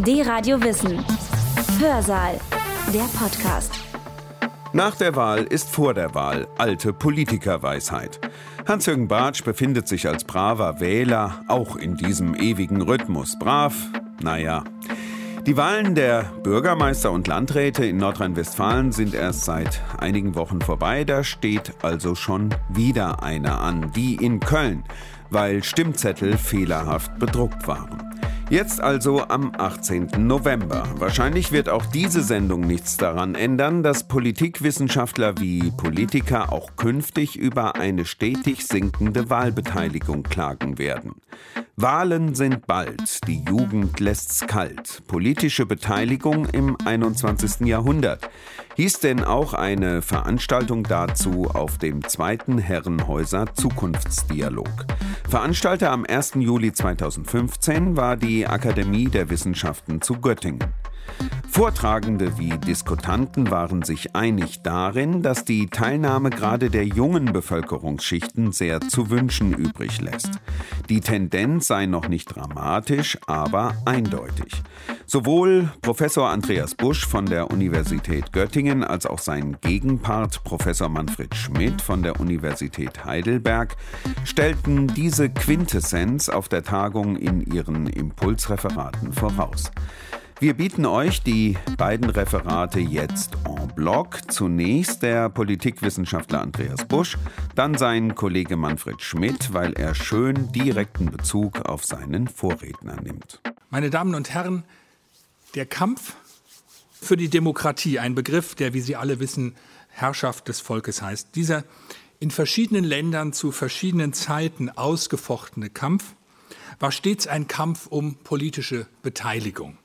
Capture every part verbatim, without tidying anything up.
D-Radio Wissen. Hörsaal. Der Podcast. Nach der Wahl ist vor der Wahl alte Politikerweisheit. Hans-Jürgen Bartsch befindet sich als braver Wähler auch in diesem ewigen Rhythmus. Brav, naja. Die Wahlen der Bürgermeister und Landräte in Nordrhein-Westfalen sind erst seit einigen Wochen vorbei. Da steht also schon wieder eine an, die in Köln, weil Stimmzettel fehlerhaft bedruckt waren. Jetzt also am achtzehnten November. Wahrscheinlich wird auch diese Sendung nichts daran ändern, dass Politikwissenschaftler wie Politiker auch künftig über eine stetig sinkende Wahlbeteiligung klagen werden. Wahlen sind bald, die Jugend lässt's kalt. Politische Beteiligung im einundzwanzigsten Jahrhundert. Hieß denn auch eine Veranstaltung dazu auf dem zweiten Herrenhäuser Zukunftsdialog. Veranstalter am ersten Juli zweitausendfünfzehn war die Akademie der Wissenschaften zu Göttingen. Vortragende wie Diskutanten waren sich einig darin, dass die Teilnahme gerade der jungen Bevölkerungsschichten sehr zu wünschen übrig lässt. Die Tendenz sei noch nicht dramatisch, aber eindeutig. Sowohl Professor Andreas Busch von der Universität Göttingen als auch sein Gegenpart Professor Manfred Schmidt von der Universität Heidelberg stellten diese Quintessenz auf der Tagung in ihren Impulsreferaten voraus. Wir bieten euch die beiden Referate jetzt en bloc. Zunächst der Politikwissenschaftler Andreas Busch, dann sein Kollege Manfred Schmidt, weil er schön direkten Bezug auf seinen Vorredner nimmt. Meine Damen und Herren, der Kampf für die Demokratie, ein Begriff, der, wie Sie alle wissen, Herrschaft des Volkes heißt. Dieser in verschiedenen Ländern zu verschiedenen Zeiten ausgefochtene Kampf war stets ein Kampf um politische Beteiligung.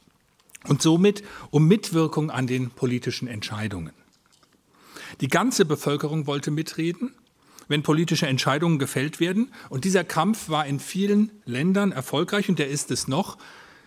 Und somit um Mitwirkung an den politischen Entscheidungen. Die ganze Bevölkerung wollte mitreden, wenn politische Entscheidungen gefällt werden. Und dieser Kampf war in vielen Ländern erfolgreich und der ist es noch.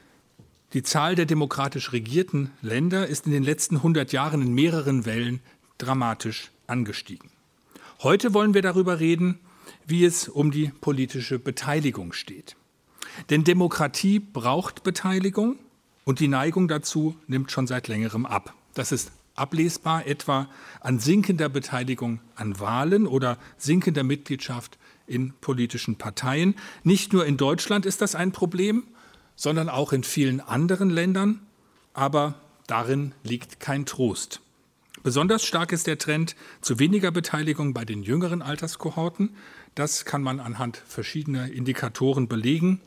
Die Zahl der demokratisch regierten Länder ist in den letzten hundert Jahren in mehreren Wellen dramatisch angestiegen. Heute wollen wir darüber reden, wie es um die politische Beteiligung steht. Denn Demokratie braucht Beteiligung. Und die Neigung dazu nimmt schon seit längerem ab. Das ist ablesbar etwa an sinkender Beteiligung an Wahlen oder sinkender Mitgliedschaft in politischen Parteien. Nicht nur in Deutschland ist das ein Problem, sondern auch in vielen anderen Ländern. Aber darin liegt kein Trost. Besonders stark ist der Trend zu weniger Beteiligung bei den jüngeren Alterskohorten. Das kann man anhand verschiedener Indikatoren belegen.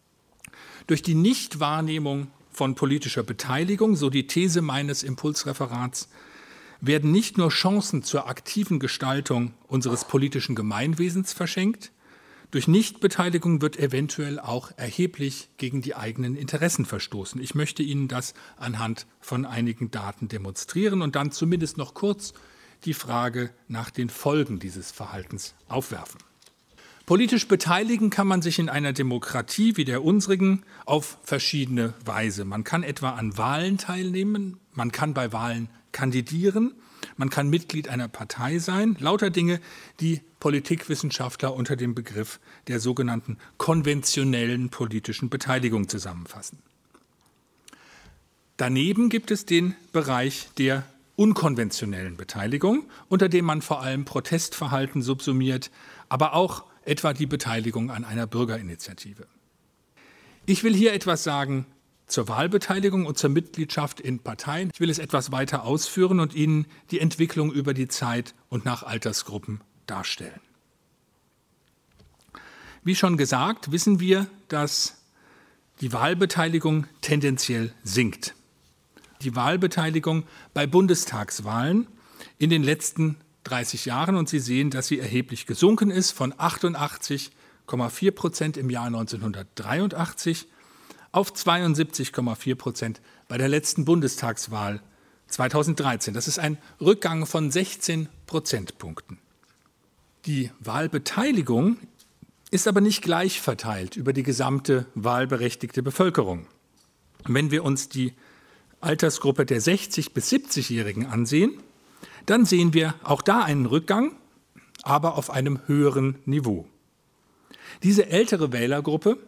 Durch die Nichtwahrnehmung von politischer Beteiligung, so die These meines Impulsreferats, werden nicht nur Chancen zur aktiven Gestaltung unseres politischen Gemeinwesens verschenkt, durch Nichtbeteiligung wird eventuell auch erheblich gegen die eigenen Interessen verstoßen. Ich möchte Ihnen das anhand von einigen Daten demonstrieren und dann zumindest noch kurz die Frage nach den Folgen dieses Verhaltens aufwerfen. Politisch beteiligen kann man sich in einer Demokratie wie der unsrigen auf verschiedene Weise. Man kann etwa an Wahlen teilnehmen, man kann bei Wahlen kandidieren, man kann Mitglied einer Partei sein. Lauter Dinge, die Politikwissenschaftler unter dem Begriff der sogenannten konventionellen politischen Beteiligung zusammenfassen. Daneben gibt es den Bereich der unkonventionellen Beteiligung, unter dem man vor allem Protestverhalten subsumiert, aber auch etwa die Beteiligung an einer Bürgerinitiative. Ich will hier etwas sagen zur Wahlbeteiligung und zur Mitgliedschaft in Parteien. Ich will es etwas weiter ausführen und Ihnen die Entwicklung über die Zeit und nach Altersgruppen darstellen. Wie schon gesagt, wissen wir, dass die Wahlbeteiligung tendenziell sinkt. Die Wahlbeteiligung bei Bundestagswahlen in den letzten dreißig Jahren und Sie sehen, dass sie erheblich gesunken ist von achtundachtzig Komma vier Prozent im Jahr neunzehnhundertdreiundachtzig auf zweiundsiebzig Komma vier Prozent bei der letzten Bundestagswahl zweitausenddreizehn. Das ist ein Rückgang von sechzehn Prozentpunkten. Die Wahlbeteiligung ist aber nicht gleich verteilt über die gesamte wahlberechtigte Bevölkerung. Wenn wir uns die Altersgruppe der sechzig- bis siebzigjährigen ansehen, dann sehen wir auch da einen Rückgang, aber auf einem höheren Niveau. Diese ältere Wählergruppe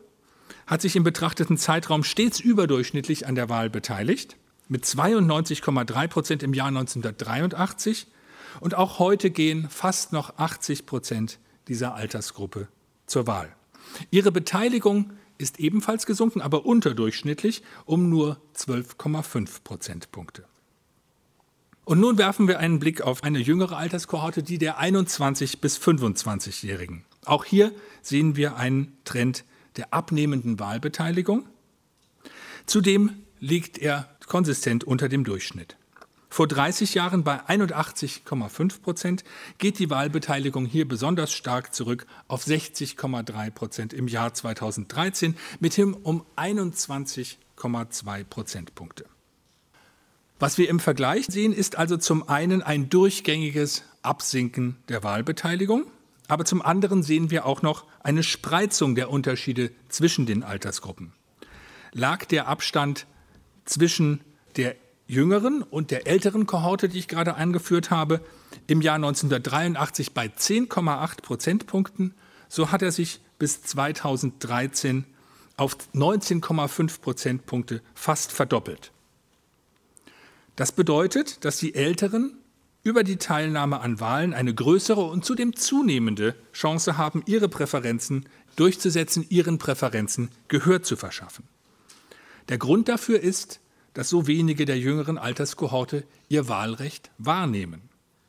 hat sich im betrachteten Zeitraum stets überdurchschnittlich an der Wahl beteiligt, mit zweiundneunzig Komma drei Prozent im Jahr neunzehnhundertdreiundachtzig. Und auch heute gehen fast noch achtzig Prozent dieser Altersgruppe zur Wahl. Ihre Beteiligung ist ebenfalls gesunken, aber unterdurchschnittlich um nur zwölf Komma fünf Prozentpunkte. Und nun werfen wir einen Blick auf eine jüngere Alterskohorte, die der einundzwanzig- bis fünfundzwanzigjährigen. Auch hier sehen wir einen Trend der abnehmenden Wahlbeteiligung. Zudem liegt er konsistent unter dem Durchschnitt. Vor dreißig Jahren bei einundachtzig Komma fünf Prozent geht die Wahlbeteiligung hier besonders stark zurück auf sechzig Komma drei Prozent im Jahr zweitausenddreizehn, mithin um einundzwanzig Komma zwei Prozentpunkte. Was wir im Vergleich sehen, ist also zum einen ein durchgängiges Absinken der Wahlbeteiligung, aber zum anderen sehen wir auch noch eine Spreizung der Unterschiede zwischen den Altersgruppen. Lag der Abstand zwischen der jüngeren und der älteren Kohorte, die ich gerade angeführt habe, im Jahr neunzehnhundertdreiundachtzig bei zehn Komma acht Prozentpunkten, so hat er sich bis zweitausenddreizehn auf neunzehn Komma fünf Prozentpunkte fast verdoppelt. Das bedeutet, dass die Älteren über die Teilnahme an Wahlen eine größere und zudem zunehmende Chance haben, ihre Präferenzen durchzusetzen, ihren Präferenzen Gehör zu verschaffen. Der Grund dafür ist, dass so wenige der jüngeren Alterskohorte ihr Wahlrecht wahrnehmen.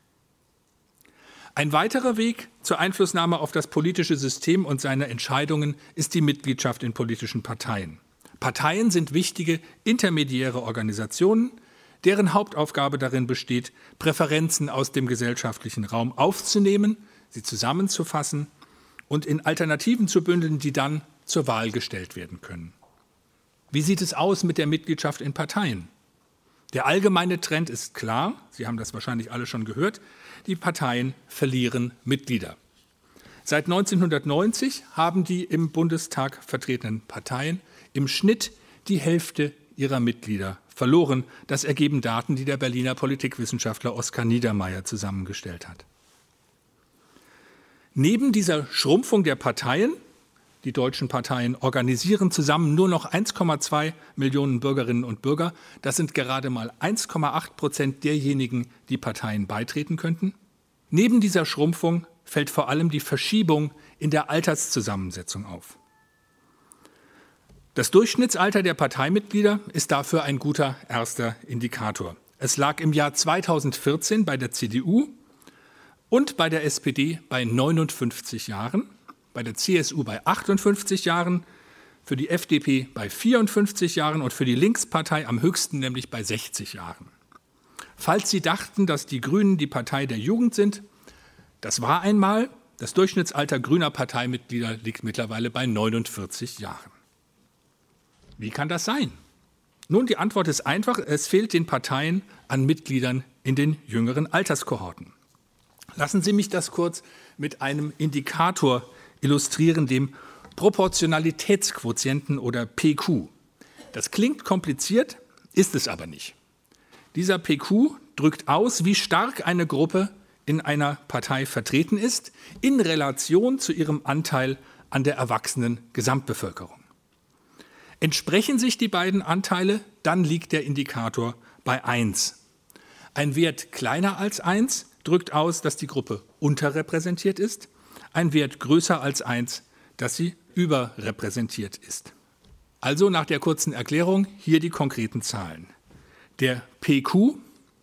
Ein weiterer Weg zur Einflussnahme auf das politische System und seine Entscheidungen ist die Mitgliedschaft in politischen Parteien. Parteien sind wichtige intermediäre Organisationen, deren Hauptaufgabe darin besteht, Präferenzen aus dem gesellschaftlichen Raum aufzunehmen, sie zusammenzufassen und in Alternativen zu bündeln, die dann zur Wahl gestellt werden können. Wie sieht es aus mit der Mitgliedschaft in Parteien? Der allgemeine Trend ist klar, Sie haben das wahrscheinlich alle schon gehört, die Parteien verlieren Mitglieder. Seit neunzehnhundertneunzig haben die im Bundestag vertretenen Parteien im Schnitt die Hälfte ihrer Mitglieder verloren. Das ergeben Daten, die der Berliner Politikwissenschaftler Oskar Niedermeyer zusammengestellt hat. Neben dieser Schrumpfung der Parteien, die deutschen Parteien organisieren zusammen nur noch eins Komma zwei Millionen Bürgerinnen und Bürger. Das sind gerade mal eins Komma acht Prozent derjenigen, die Parteien beitreten könnten. Neben dieser Schrumpfung fällt vor allem die Verschiebung in der Alterszusammensetzung auf. Das Durchschnittsalter der Parteimitglieder ist dafür ein guter erster Indikator. Es lag im Jahr zweitausendvierzehn bei der C D U und bei der S P D bei neunundfünfzig Jahren, bei der C S U bei achtundfünfzig Jahren, für die F D P bei vierundfünfzig Jahren und für die Linkspartei am höchsten, nämlich bei sechzig Jahren. Falls Sie dachten, dass die Grünen die Partei der Jugend sind, das war einmal. Das Durchschnittsalter grüner Parteimitglieder liegt mittlerweile bei neunundvierzig Jahren. Wie kann das sein? Nun, die Antwort ist einfach, es fehlt den Parteien an Mitgliedern in den jüngeren Alterskohorten. Lassen Sie mich das kurz mit einem Indikator illustrieren, dem Proportionalitätsquotienten oder P Q. Das klingt kompliziert, ist es aber nicht. Dieser P Q drückt aus, wie stark eine Gruppe in einer Partei vertreten ist, in Relation zu ihrem Anteil an der erwachsenen Gesamtbevölkerung. Entsprechen sich die beiden Anteile, dann liegt der Indikator bei eins. Ein Wert kleiner als eins drückt aus, dass die Gruppe unterrepräsentiert ist, ein Wert größer als eins, dass sie überrepräsentiert ist. Also nach der kurzen Erklärung hier die konkreten Zahlen. Der P Q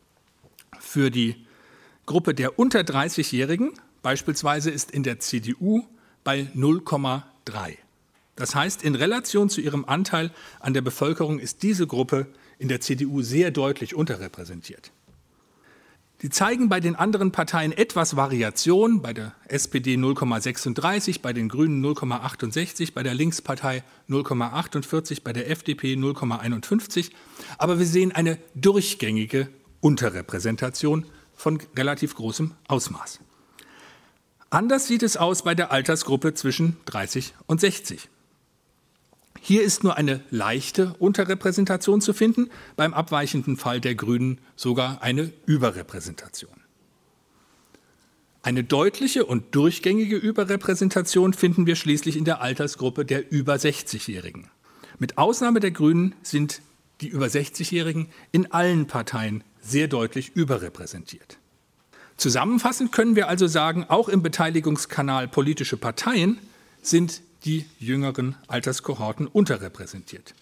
für die Gruppe der unter dreißigjährigen beispielsweise ist in der C D U bei null Komma drei. Das heißt, in Relation zu ihrem Anteil an der Bevölkerung ist diese Gruppe in der C D U sehr deutlich unterrepräsentiert. Die zeigen bei den anderen Parteien etwas Variation, bei der S P D null Komma sechsunddreißig, bei den Grünen null Komma achtundsechzig, bei der Linkspartei null Komma achtundvierzig, bei der F D P null Komma einundfünfzig. Aber wir sehen eine durchgängige Unterrepräsentation von relativ großem Ausmaß. Anders sieht es aus bei der Altersgruppe zwischen dreißig und sechzig. Hier ist nur eine leichte Unterrepräsentation zu finden, beim abweichenden Fall der Grünen sogar eine Überrepräsentation. Eine deutliche und durchgängige Überrepräsentation finden wir schließlich in der Altersgruppe der über sechzigjährigen. Mit Ausnahme der Grünen sind die über sechzigjährigen in allen Parteien sehr deutlich überrepräsentiert. Zusammenfassend können wir also sagen, auch im Beteiligungskanal politische Parteien sind die jüngeren Alterskohorten unterrepräsentiert.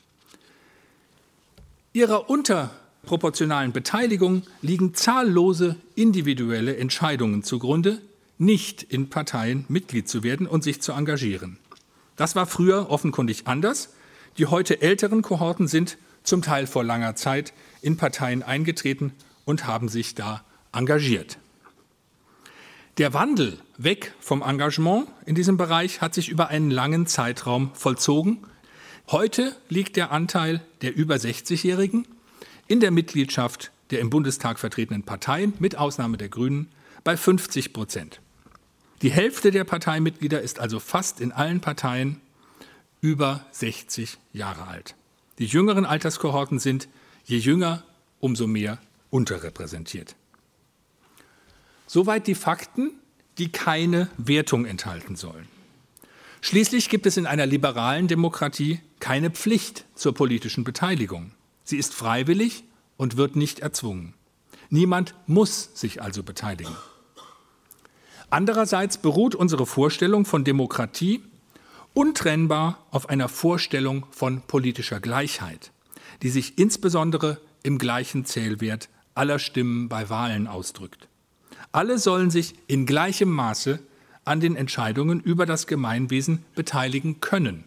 Ihrer unterproportionalen Beteiligung liegen zahllose individuelle Entscheidungen zugrunde, nicht in Parteien Mitglied zu werden und sich zu engagieren. Das war früher offenkundig anders. Die heute älteren Kohorten sind zum Teil vor langer Zeit in Parteien eingetreten und haben sich da engagiert. Der Wandel weg vom Engagement in diesem Bereich hat sich über einen langen Zeitraum vollzogen. Heute liegt der Anteil der über sechzigjährigen in der Mitgliedschaft der im Bundestag vertretenen Parteien, mit Ausnahme der Grünen, bei fünfzig Prozent. Die Hälfte der Parteimitglieder ist also fast in allen Parteien über sechzig Jahre alt. Die jüngeren Alterskohorten sind, je jünger, umso mehr unterrepräsentiert. Soweit die Fakten, die keine Wertung enthalten sollen. Schließlich gibt es in einer liberalen Demokratie keine Pflicht zur politischen Beteiligung. Sie ist freiwillig und wird nicht erzwungen. Niemand muss sich also beteiligen. Andererseits beruht unsere Vorstellung von Demokratie untrennbar auf einer Vorstellung von politischer Gleichheit, die sich insbesondere im gleichen Zählwert aller Stimmen bei Wahlen ausdrückt. Alle sollen sich in gleichem Maße an den Entscheidungen über das Gemeinwesen beteiligen können.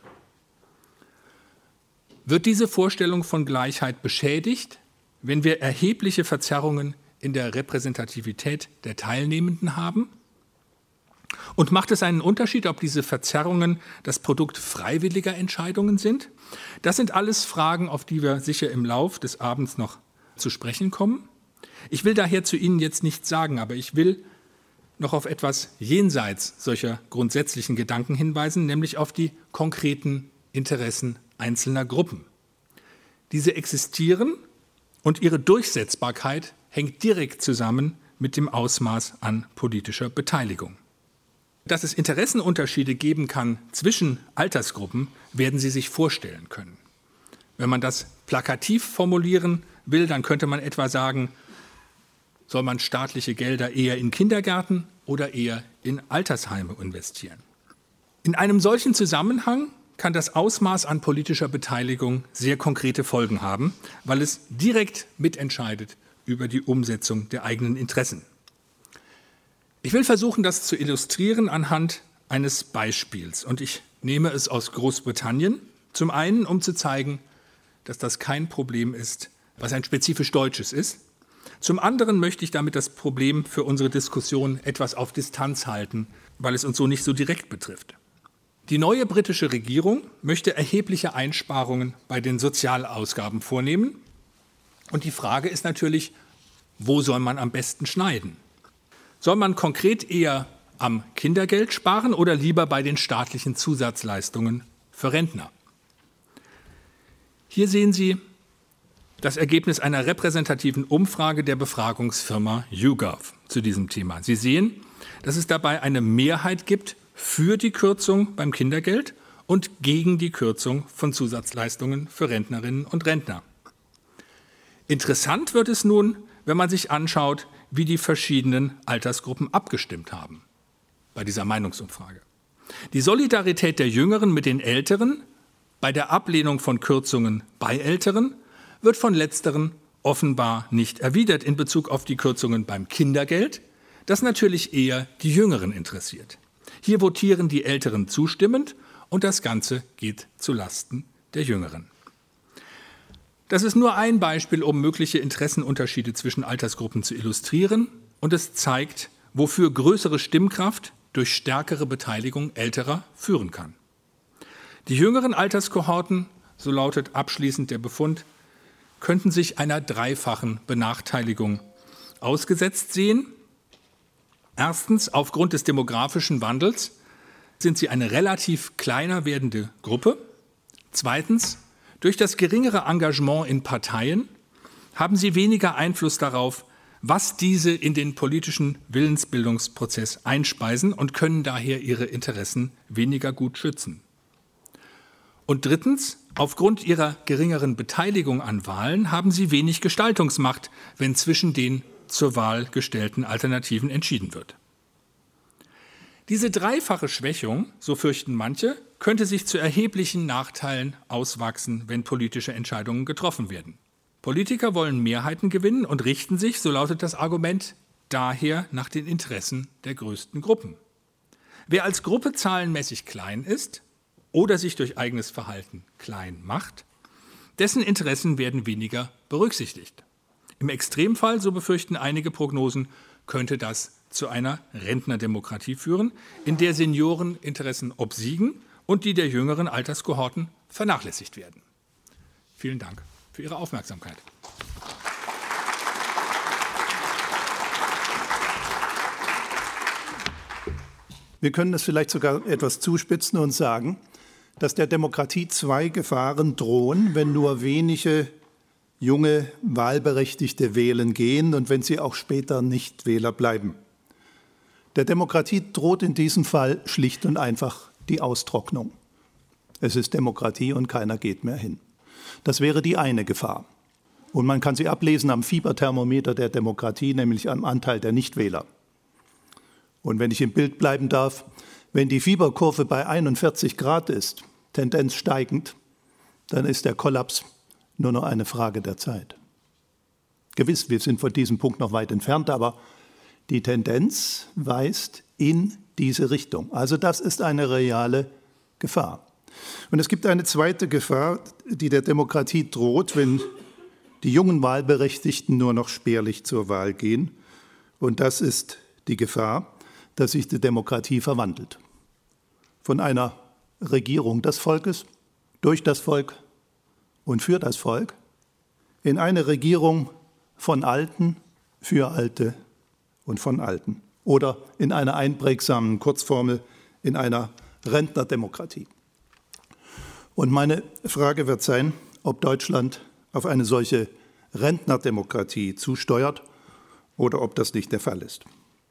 Wird diese Vorstellung von Gleichheit beschädigt, wenn wir erhebliche Verzerrungen in der Repräsentativität der Teilnehmenden haben? Und macht es einen Unterschied, ob diese Verzerrungen das Produkt freiwilliger Entscheidungen sind? Das sind alles Fragen, auf die wir sicher im Lauf des Abends noch zu sprechen kommen. Ich will daher zu Ihnen jetzt nichts sagen, aber ich will noch auf etwas jenseits solcher grundsätzlichen Gedanken hinweisen, nämlich auf die konkreten Interessen einzelner Gruppen. Diese existieren und ihre Durchsetzbarkeit hängt direkt zusammen mit dem Ausmaß an politischer Beteiligung. Dass es Interessenunterschiede geben kann zwischen Altersgruppen, werden Sie sich vorstellen können. Wenn man das plakativ formulieren will, dann könnte man etwa sagen, soll man staatliche Gelder eher in Kindergärten oder eher in Altersheime investieren? In einem solchen Zusammenhang kann das Ausmaß an politischer Beteiligung sehr konkrete Folgen haben, weil es direkt mitentscheidet über die Umsetzung der eigenen Interessen. Ich will versuchen, das zu illustrieren anhand eines Beispiels. Und ich nehme es aus Großbritannien. Zum einen, um zu zeigen, dass das kein Problem ist, was ein spezifisch deutsches ist. Zum anderen möchte ich damit das Problem für unsere Diskussion etwas auf Distanz halten, weil es uns so nicht so direkt betrifft. Die neue britische Regierung möchte erhebliche Einsparungen bei den Sozialausgaben vornehmen. Und die Frage ist natürlich, wo soll man am besten schneiden? Soll man konkret eher am Kindergeld sparen oder lieber bei den staatlichen Zusatzleistungen für Rentner? Hier sehen Sie das Ergebnis einer repräsentativen Umfrage der Befragungsfirma YouGov zu diesem Thema. Sie sehen, dass es dabei eine Mehrheit gibt für die Kürzung beim Kindergeld und gegen die Kürzung von Zusatzleistungen für Rentnerinnen und Rentner. Interessant wird es nun, wenn man sich anschaut, wie die verschiedenen Altersgruppen abgestimmt haben bei dieser Meinungsumfrage. Die Solidarität der Jüngeren mit den Älteren bei der Ablehnung von Kürzungen bei Älteren wird von Letzteren offenbar nicht erwidert in Bezug auf die Kürzungen beim Kindergeld, das natürlich eher die Jüngeren interessiert. Hier votieren die Älteren zustimmend und das Ganze geht zulasten der Jüngeren. Das ist nur ein Beispiel, um mögliche Interessenunterschiede zwischen Altersgruppen zu illustrieren, und es zeigt, wofür größere Stimmkraft durch stärkere Beteiligung Älterer führen kann. Die jüngeren Alterskohorten, so lautet abschließend der Befund, könnten sich einer dreifachen Benachteiligung ausgesetzt sehen. Erstens, aufgrund des demografischen Wandels sind sie eine relativ kleiner werdende Gruppe. Zweitens, durch das geringere Engagement in Parteien haben sie weniger Einfluss darauf, was diese in den politischen Willensbildungsprozess einspeisen und können daher ihre Interessen weniger gut schützen. Und drittens, aufgrund ihrer geringeren Beteiligung an Wahlen haben sie wenig Gestaltungsmacht, wenn zwischen den zur Wahl gestellten Alternativen entschieden wird. Diese dreifache Schwächung, so fürchten manche, könnte sich zu erheblichen Nachteilen auswachsen, wenn politische Entscheidungen getroffen werden. Politiker wollen Mehrheiten gewinnen und richten sich, so lautet das Argument, daher nach den Interessen der größten Gruppen. Wer als Gruppe zahlenmäßig klein ist oder sich durch eigenes Verhalten klein macht, dessen Interessen werden weniger berücksichtigt. Im Extremfall, so befürchten einige Prognosen, könnte das zu einer Rentnerdemokratie führen, in der Senioreninteressen obsiegen und die der jüngeren Alterskohorten vernachlässigt werden. Vielen Dank für Ihre Aufmerksamkeit. Wir können es vielleicht sogar etwas zuspitzen und sagen, dass der Demokratie zwei Gefahren drohen, wenn nur wenige junge Wahlberechtigte wählen gehen und wenn sie auch später nicht Wähler bleiben. Der Demokratie droht in diesem Fall schlicht und einfach die Austrocknung. Es ist Demokratie und keiner geht mehr hin. Das wäre die eine Gefahr. Und man kann sie ablesen am Fieberthermometer der Demokratie, nämlich am Anteil der Nichtwähler. Und wenn ich im Bild bleiben darf, wenn die Fieberkurve bei einundvierzig Grad ist, Tendenz steigend, dann ist der Kollaps nur noch eine Frage der Zeit. Gewiss, wir sind von diesem Punkt noch weit entfernt, aber die Tendenz weist in diese Richtung. Also das ist eine reale Gefahr. Und es gibt eine zweite Gefahr, die der Demokratie droht, wenn die jungen Wahlberechtigten nur noch spärlich zur Wahl gehen. Und das ist die Gefahr, dass sich die Demokratie verwandelt. Von einer Regierung des Volkes, durch das Volk und für das Volk, in eine Regierung von Alten, für Alte und von Alten. Oder in einer einprägsamen Kurzformel, in einer Rentnerdemokratie. Und meine Frage wird sein, ob Deutschland auf eine solche Rentnerdemokratie zusteuert oder ob das nicht der Fall ist.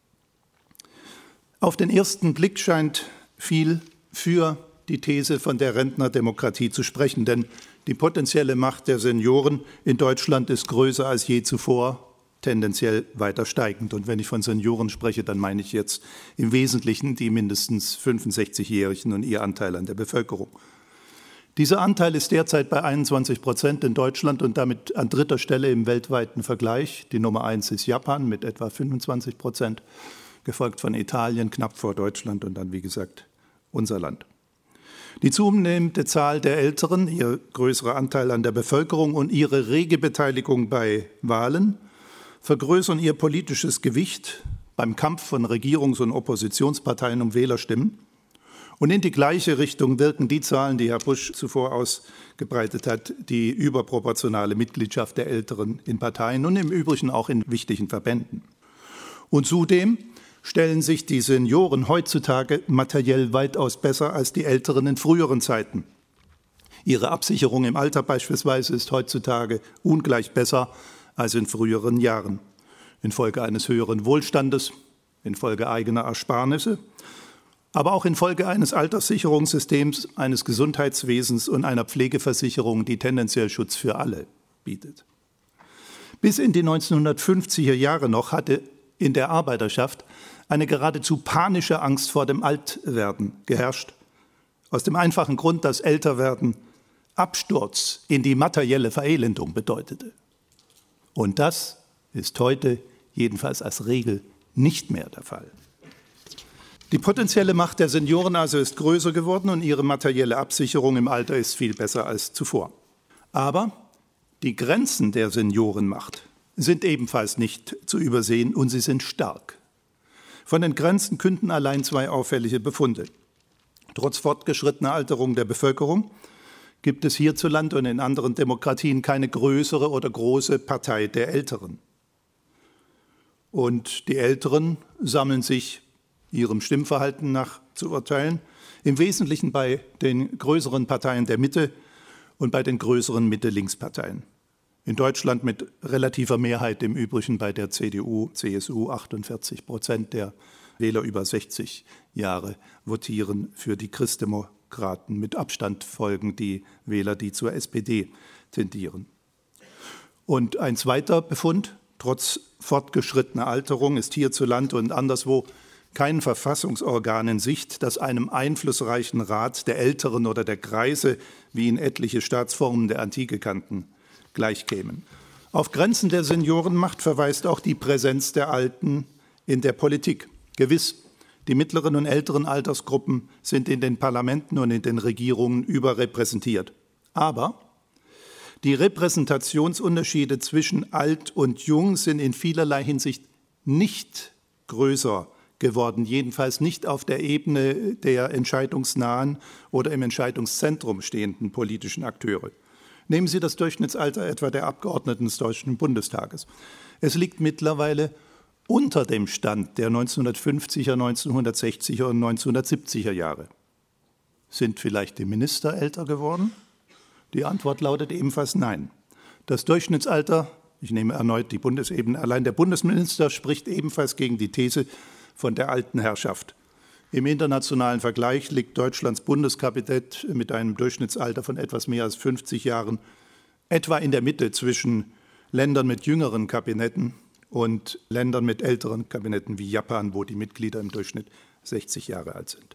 Auf den ersten Blick scheint viel für die These von der Rentnerdemokratie zu sprechen, denn die potenzielle Macht der Senioren in Deutschland ist größer als je zuvor, tendenziell weiter steigend. Und wenn ich von Senioren spreche, dann meine ich jetzt im Wesentlichen die mindestens fünfundsechzigjährigen und ihr Anteil an der Bevölkerung. Dieser Anteil ist derzeit bei einundzwanzig Prozent in Deutschland und damit an dritter Stelle im weltweiten Vergleich. Die Nummer eins ist Japan mit etwa fünfundzwanzig Prozent, gefolgt von Italien knapp vor Deutschland und dann, wie gesagt, unser Land. Die zunehmende Zahl der Älteren, ihr größerer Anteil an der Bevölkerung und ihre rege Beteiligung bei Wahlen vergrößern ihr politisches Gewicht beim Kampf von Regierungs- und Oppositionsparteien um Wählerstimmen. Und in die gleiche Richtung wirken die Zahlen, die Herr Busch zuvor ausgebreitet hat, die überproportionale Mitgliedschaft der Älteren in Parteien und im Übrigen auch in wichtigen Verbänden. Und zudem stellen sich die Senioren heutzutage materiell weitaus besser als die Älteren in früheren Zeiten. Ihre Absicherung im Alter beispielsweise ist heutzutage ungleich besser als in früheren Jahren, infolge eines höheren Wohlstandes, infolge eigener Ersparnisse, aber auch infolge eines Alterssicherungssystems, eines Gesundheitswesens und einer Pflegeversicherung, die tendenziell Schutz für alle bietet. Bis in die neunzehnhundertfünfziger Jahre noch hatte in der Arbeiterschaft eine geradezu panische Angst vor dem Altwerden geherrscht. Aus dem einfachen Grund, dass Älterwerden Absturz in die materielle Verelendung bedeutete. Und das ist heute jedenfalls als Regel nicht mehr der Fall. Die potenzielle Macht der Senioren also ist größer geworden und ihre materielle Absicherung im Alter ist viel besser als zuvor. Aber die Grenzen der Seniorenmacht sind ebenfalls nicht zu übersehen und sie sind stark. Von den Grenzen künden allein zwei auffällige Befunde. Trotz fortgeschrittener Alterung der Bevölkerung gibt es hierzulande und in anderen Demokratien keine größere oder große Partei der Älteren. Und die Älteren sammeln sich ihrem Stimmverhalten nach zu urteilen, im Wesentlichen bei den größeren Parteien der Mitte und bei den größeren Mitte-Links-Parteien. In Deutschland mit relativer Mehrheit im Übrigen bei der C D U, C S U, achtundvierzig Prozent der Wähler über sechzig Jahre votieren für die Christdemokraten. Mit Abstand folgen die Wähler, die zur S P D tendieren. Und ein zweiter Befund, trotz fortgeschrittener Alterung ist hierzulande und anderswo kein Verfassungsorgan in Sicht, das einem einflussreichen Rat der Älteren oder der Greise, wie ihn etliche Staatsformen der Antike kannten, gleichkämen. Auf Grenzen der Seniorenmacht verweist auch die Präsenz der Alten in der Politik. Gewiss, die mittleren und älteren Altersgruppen sind in den Parlamenten und in den Regierungen überrepräsentiert. Aber die Repräsentationsunterschiede zwischen alt und jung sind in vielerlei Hinsicht nicht größer geworden, jedenfalls nicht auf der Ebene der entscheidungsnahen oder im Entscheidungszentrum stehenden politischen Akteure. Nehmen Sie das Durchschnittsalter etwa der Abgeordneten des Deutschen Bundestages. Es liegt mittlerweile unter dem Stand der neunzehnhundertfünfziger, neunzehnhundertsechziger und neunzehnhundertsiebziger Jahre. Sind vielleicht die Minister älter geworden? Die Antwort lautet ebenfalls nein. Das Durchschnittsalter, ich nehme erneut die Bundesebene, allein der Bundesminister spricht ebenfalls gegen die These von der alten Herrschaft. Im internationalen Vergleich liegt Deutschlands Bundeskabinett mit einem Durchschnittsalter von etwas mehr als fünfzig Jahren etwa in der Mitte zwischen Ländern mit jüngeren Kabinetten und Ländern mit älteren Kabinetten wie Japan, wo die Mitglieder im Durchschnitt sechzig Jahre alt sind.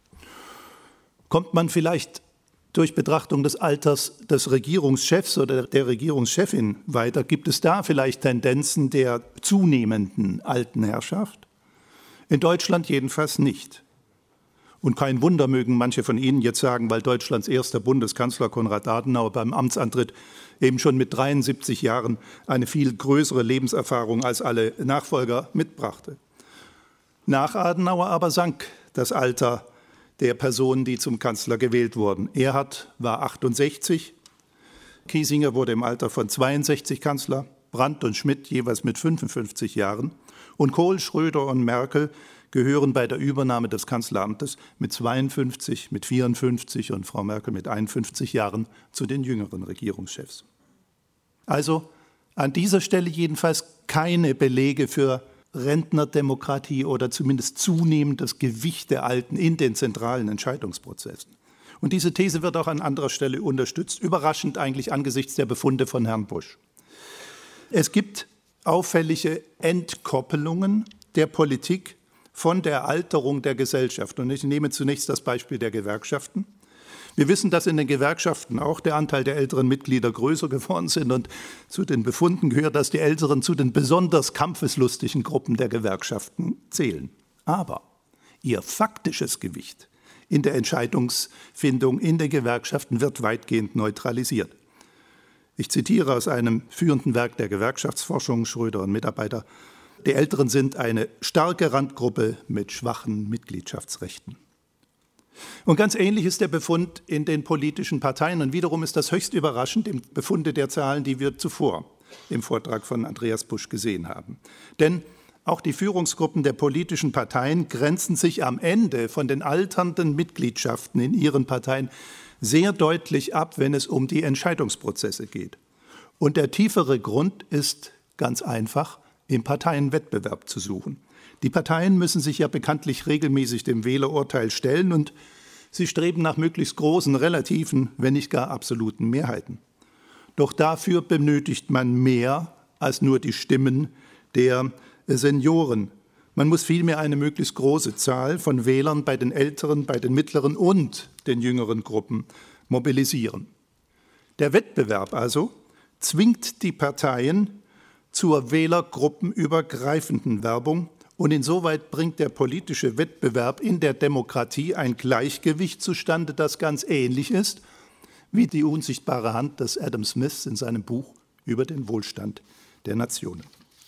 Kommt man vielleicht durch Betrachtung des Alters des Regierungschefs oder der Regierungschefin weiter, gibt es da vielleicht Tendenzen der zunehmenden alten Herrschaft? In Deutschland jedenfalls nicht. Und kein Wunder mögen manche von Ihnen jetzt sagen, weil Deutschlands erster Bundeskanzler Konrad Adenauer beim Amtsantritt eben schon mit dreiundsiebzig Jahren eine viel größere Lebenserfahrung als alle Nachfolger mitbrachte. Nach Adenauer aber sank das Alter der Personen, die zum Kanzler gewählt wurden. Erhard war achtundsechzig, Kiesinger wurde im Alter von zweiundsechzig Kanzler, Brandt und Schmidt jeweils mit fünfundfünfzig Jahren und Kohl, Schröder und Merkel gehören bei der Übernahme des Kanzleramtes mit zweiundfünfzig, mit vierundfünfzig und Frau Merkel mit einundfünfzig Jahren zu den jüngeren Regierungschefs. Also an dieser Stelle jedenfalls keine Belege für Rentnerdemokratie oder zumindest zunehmendes Gewicht der Alten in den zentralen Entscheidungsprozessen. Und diese These wird auch an anderer Stelle unterstützt, überraschend eigentlich angesichts der Befunde von Herrn Busch. Es gibt auffällige Entkoppelungen der Politik von der Alterung der Gesellschaft. Und ich nehme zunächst das Beispiel der Gewerkschaften. Wir wissen, dass in den Gewerkschaften auch der Anteil der älteren Mitglieder größer geworden sind. Und zu den Befunden gehört, dass die Älteren zu den besonders kampfeslustigen Gruppen der Gewerkschaften zählen. Aber ihr faktisches Gewicht in der Entscheidungsfindung in den Gewerkschaften wird weitgehend neutralisiert. Ich zitiere aus einem führenden Werk der Gewerkschaftsforschung, Schröder und Mitarbeiter: Die Älteren sind eine starke Randgruppe mit schwachen Mitgliedschaftsrechten. Und ganz ähnlich ist der Befund in den politischen Parteien. Und wiederum ist das höchst überraschend im Befunde der Zahlen, die wir zuvor im Vortrag von Andreas Busch gesehen haben. Denn auch die Führungsgruppen der politischen Parteien grenzen sich am Ende von den alternden Mitgliedschaften in ihren Parteien sehr deutlich ab, wenn es um die Entscheidungsprozesse geht. Und der tiefere Grund ist ganz einfach im Parteienwettbewerb zu suchen. Die Parteien müssen sich ja bekanntlich regelmäßig dem Wählerurteil stellen und sie streben nach möglichst großen, relativen, wenn nicht gar absoluten Mehrheiten. Doch dafür benötigt man mehr als nur die Stimmen der Senioren. Man muss vielmehr eine möglichst große Zahl von Wählern bei den älteren, bei den mittleren und den jüngeren Gruppen mobilisieren. Der Wettbewerb also zwingt die Parteien zur wählergruppenübergreifenden Werbung. Und insoweit bringt der politische Wettbewerb in der Demokratie ein Gleichgewicht zustande, das ganz ähnlich ist wie die unsichtbare Hand des Adam Smiths in seinem Buch über den Wohlstand der Nationen.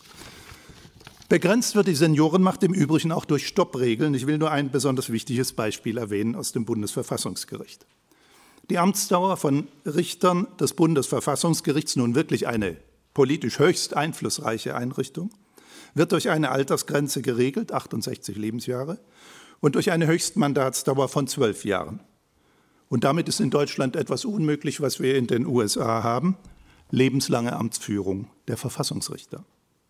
Begrenzt wird die Seniorenmacht im Übrigen auch durch Stoppregeln. Ich will nur ein besonders wichtiges Beispiel erwähnen aus dem Bundesverfassungsgericht. Die Amtsdauer von Richtern des Bundesverfassungsgerichts, nun wirklich eine politisch höchst einflussreiche Einrichtung, wird durch eine Altersgrenze geregelt, achtundsechzig Lebensjahre, und durch eine Höchstmandatsdauer von zwölf Jahren. Und damit ist in Deutschland etwas unmöglich, was wir in den U S A haben. lebenslange Amtsführung der Verfassungsrichter.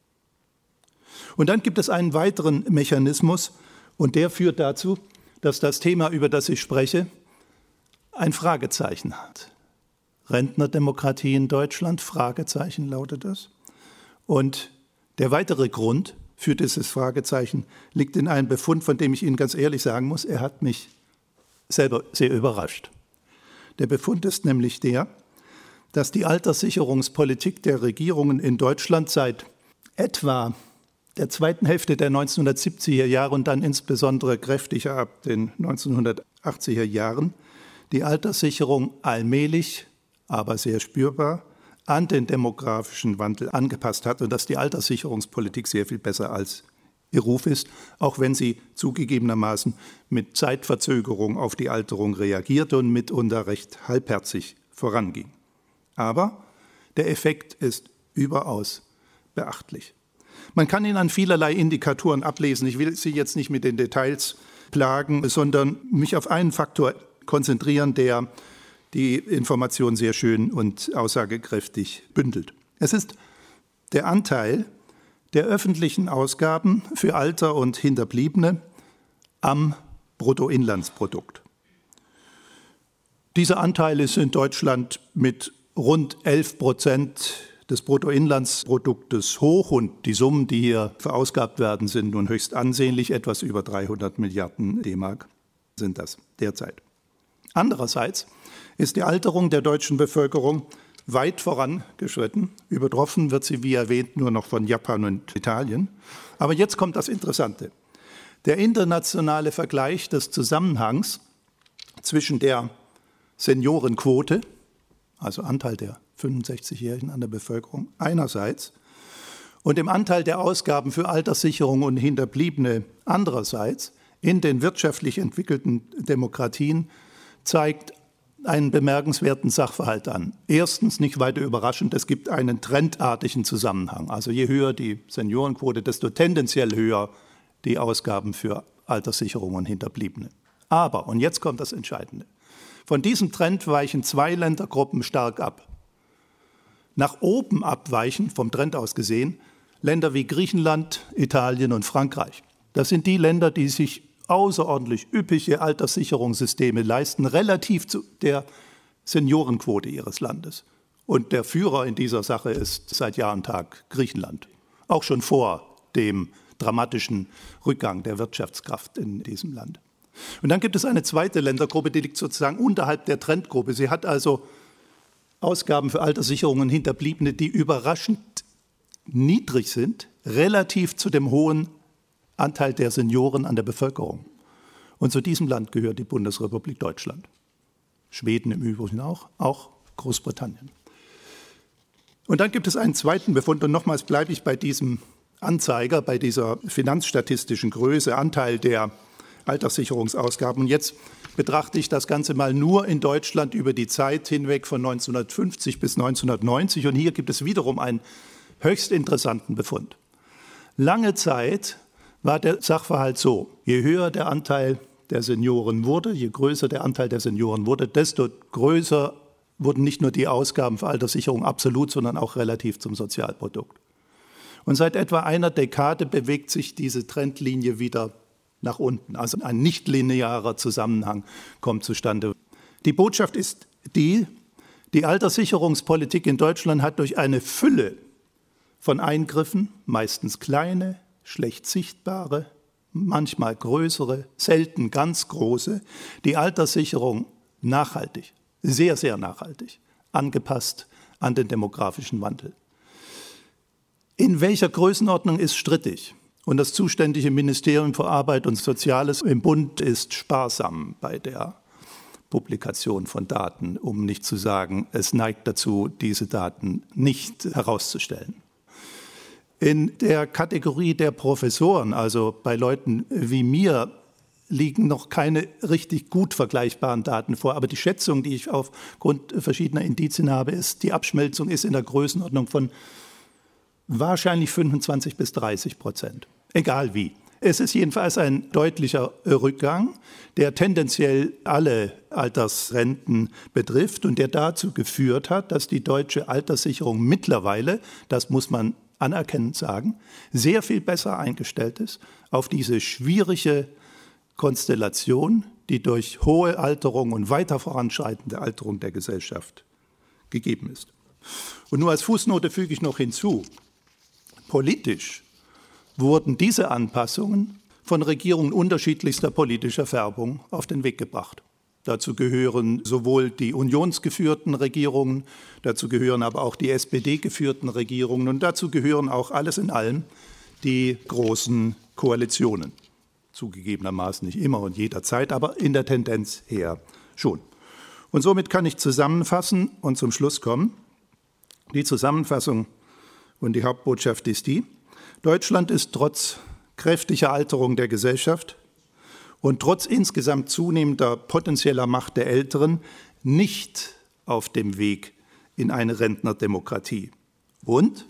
Und dann gibt es einen weiteren Mechanismus, und der führt dazu, dass das Thema, über das ich spreche, ein Fragezeichen hat. Rentnerdemokratie in Deutschland, Fragezeichen lautet das. Und der weitere Grund für dieses Fragezeichen liegt in einem Befund, von dem ich Ihnen ganz ehrlich sagen muss, er hat mich selber sehr überrascht. Der Befund ist nämlich der, dass die Alterssicherungspolitik der Regierungen in Deutschland seit etwa der zweiten Hälfte der neunzehnhundertsiebziger Jahre und dann insbesondere kräftiger ab den neunzehnhundertachtziger Jahren die Alterssicherung allmählich, aber sehr spürbar an den demografischen Wandel angepasst hat und dass die Alterssicherungspolitik sehr viel besser als ihr Ruf ist, auch wenn sie zugegebenermaßen mit Zeitverzögerung auf die Alterung reagierte und mitunter recht halbherzig voranging. Aber der Effekt ist überaus beachtlich. Man kann ihn an vielerlei Indikatoren ablesen. Ich will Sie jetzt nicht mit den Details plagen, sondern mich auf einen Faktor konzentrieren, der die Information sehr schön und aussagekräftig bündelt. Es ist der Anteil der öffentlichen Ausgaben für Alter und Hinterbliebene am Bruttoinlandsprodukt. Dieser Anteil ist in Deutschland mit rund elf Prozent des Bruttoinlandsproduktes hoch und die Summen, die hier verausgabt werden, sind nun höchst ansehnlich. Etwas über dreihundert Milliarden D-Mark sind das derzeit. Andererseits ist die Alterung der deutschen Bevölkerung weit vorangeschritten. Übertroffen wird sie, wie erwähnt, nur noch von Japan und Italien. Aber jetzt kommt das Interessante. Der internationale Vergleich des Zusammenhangs zwischen der Seniorenquote, also Anteil der fünfundsechzigjährigen an der Bevölkerung einerseits, und dem Anteil der Ausgaben für Alterssicherung und Hinterbliebene andererseits in den wirtschaftlich entwickelten Demokratien zeigt einen bemerkenswerten Sachverhalt an. Erstens, nicht weiter überraschend, es gibt einen trendartigen Zusammenhang. Also je höher die Seniorenquote, desto tendenziell höher die Ausgaben für Alterssicherung und Hinterbliebene. Aber, und jetzt kommt das Entscheidende, von diesem Trend weichen zwei Ländergruppen stark ab. Nach oben abweichen, vom Trend aus gesehen, Länder wie Griechenland, Italien und Frankreich. Das sind die Länder, die sich außerordentlich üppige Alterssicherungssysteme leisten, relativ zu der Seniorenquote ihres Landes. Und der Führer in dieser Sache ist seit Jahr und Tag Griechenland, auch schon vor dem dramatischen Rückgang der Wirtschaftskraft in diesem Land. Und dann gibt es eine zweite Ländergruppe, die liegt sozusagen unterhalb der Trendgruppe. Sie hat also Ausgaben für Alterssicherung und Hinterbliebene, die überraschend niedrig sind, relativ zu dem hohen Anteil der Senioren an der Bevölkerung. Und zu diesem Land gehört die Bundesrepublik Deutschland. Schweden im Übrigen auch, auch Großbritannien. Und dann gibt es einen zweiten Befund, und nochmals bleibe ich bei diesem Anzeiger, bei dieser finanzstatistischen Größe, Anteil der Alterssicherungsausgaben. Und jetzt betrachte ich das Ganze mal nur in Deutschland über die Zeit hinweg von neunzehnhundertfünfzig bis neunzehnhundertneunzig. Und hier gibt es wiederum einen höchst interessanten Befund. Lange Zeit war der Sachverhalt so: Je höher der Anteil der Senioren wurde, je größer der Anteil der Senioren wurde, desto größer wurden nicht nur die Ausgaben für Alterssicherung absolut, sondern auch relativ zum Sozialprodukt. Und seit etwa einer Dekade bewegt sich diese Trendlinie wieder nach unten. Also ein nicht linearer Zusammenhang kommt zustande. Die Botschaft ist die: Die Alterssicherungspolitik in Deutschland hat durch eine Fülle von Eingriffen, meistens kleine, schlecht sichtbare, manchmal größere, selten ganz große, die Alterssicherung nachhaltig, sehr, sehr nachhaltig, angepasst an den demografischen Wandel. In welcher Größenordnung ist strittig? Und das zuständige Ministerium für Arbeit und Soziales im Bund ist sparsam bei der Publikation von Daten, um nicht zu sagen, es neigt dazu, diese Daten nicht herauszustellen. In der Kategorie der Professoren, also bei Leuten wie mir, liegen noch keine richtig gut vergleichbaren Daten vor. Aber die Schätzung, die ich aufgrund verschiedener Indizien habe, ist, die Abschmelzung ist in der Größenordnung von wahrscheinlich fünfundzwanzig bis dreißig Prozent. Egal wie. Es ist jedenfalls ein deutlicher Rückgang, der tendenziell alle Altersrenten betrifft und der dazu geführt hat, dass die deutsche Alterssicherung mittlerweile, das muss man anerkennend sagen, sehr viel besser eingestellt ist auf diese schwierige Konstellation, die durch hohe Alterung und weiter voranschreitende Alterung der Gesellschaft gegeben ist. Und nur als Fußnote füge ich noch hinzu, politisch wurden diese Anpassungen von Regierungen unterschiedlichster politischer Färbung auf den Weg gebracht. Dazu gehören sowohl die unionsgeführten Regierungen, dazu gehören aber auch die S P D-geführten Regierungen und dazu gehören auch alles in allem die großen Koalitionen. Zugegebenermaßen nicht immer und jederzeit, aber in der Tendenz her schon. Und somit kann ich zusammenfassen und zum Schluss kommen. Die Zusammenfassung und die Hauptbotschaft ist die: Deutschland ist trotz kräftiger Alterung der Gesellschaft und trotz insgesamt zunehmender potenzieller Macht der Älteren nicht auf dem Weg in eine Rentnerdemokratie. Und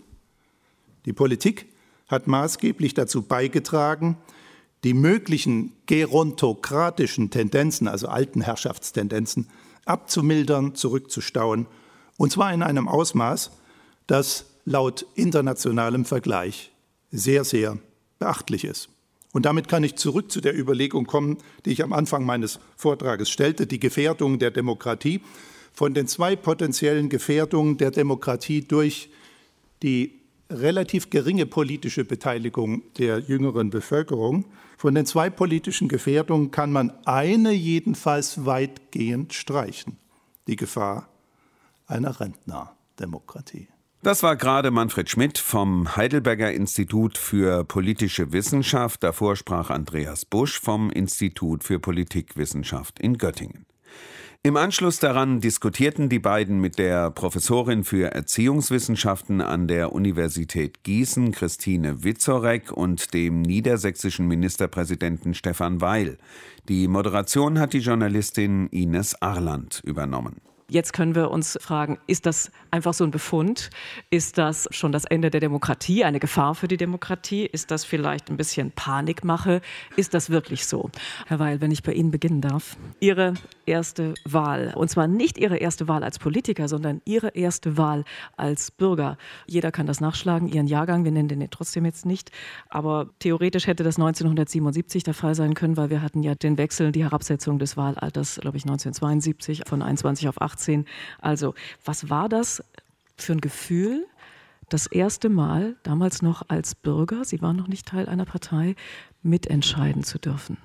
die Politik hat maßgeblich dazu beigetragen, die möglichen gerontokratischen Tendenzen, also alten Herrschaftstendenzen, abzumildern, zurückzustauen, und zwar in einem Ausmaß, das laut internationalem Vergleich sehr, sehr beachtlich ist. Und damit kann ich zurück zu der Überlegung kommen, die ich am Anfang meines Vortrages stellte, die Gefährdung der Demokratie. Von den zwei potenziellen Gefährdungen der Demokratie durch die relativ geringe politische Beteiligung der jüngeren Bevölkerung, von den zwei politischen Gefährdungen kann man eine jedenfalls weitgehend streichen: die Gefahr einer Rentnerdemokratie. Das war gerade Manfred Schmidt vom Heidelberger Institut für politische Wissenschaft. Davor sprach Andreas Busch vom Institut für Politikwissenschaft in Göttingen. Im Anschluss daran diskutierten die beiden mit der Professorin für Erziehungswissenschaften an der Universität Gießen, Christine Witzorek, und dem niedersächsischen Ministerpräsidenten Stefan Weil. Die Moderation hat die Journalistin Ines Arland übernommen. Jetzt können wir uns fragen, ist das einfach so ein Befund? Ist das schon das Ende der Demokratie, eine Gefahr für die Demokratie? Ist das vielleicht ein bisschen Panikmache? Ist das wirklich so? Herr Weil, wenn ich bei Ihnen beginnen darf. Ihre erste Wahl, und zwar nicht Ihre erste Wahl als Politiker, sondern Ihre erste Wahl als Bürger. Jeder kann das nachschlagen, Ihren Jahrgang, wir nennen den trotzdem jetzt nicht. Aber theoretisch hätte das neunzehnhundertsiebenundsiebzig der Fall sein können, weil wir hatten ja den Wechsel, die Herabsetzung des Wahlalters, glaube ich, neunzehnhundertzweiundsiebzig von einundzwanzig auf achtzehn. Also, was war das für ein Gefühl, das erste Mal, damals noch als Bürger, Sie waren noch nicht Teil einer Partei, mitentscheiden zu dürfen?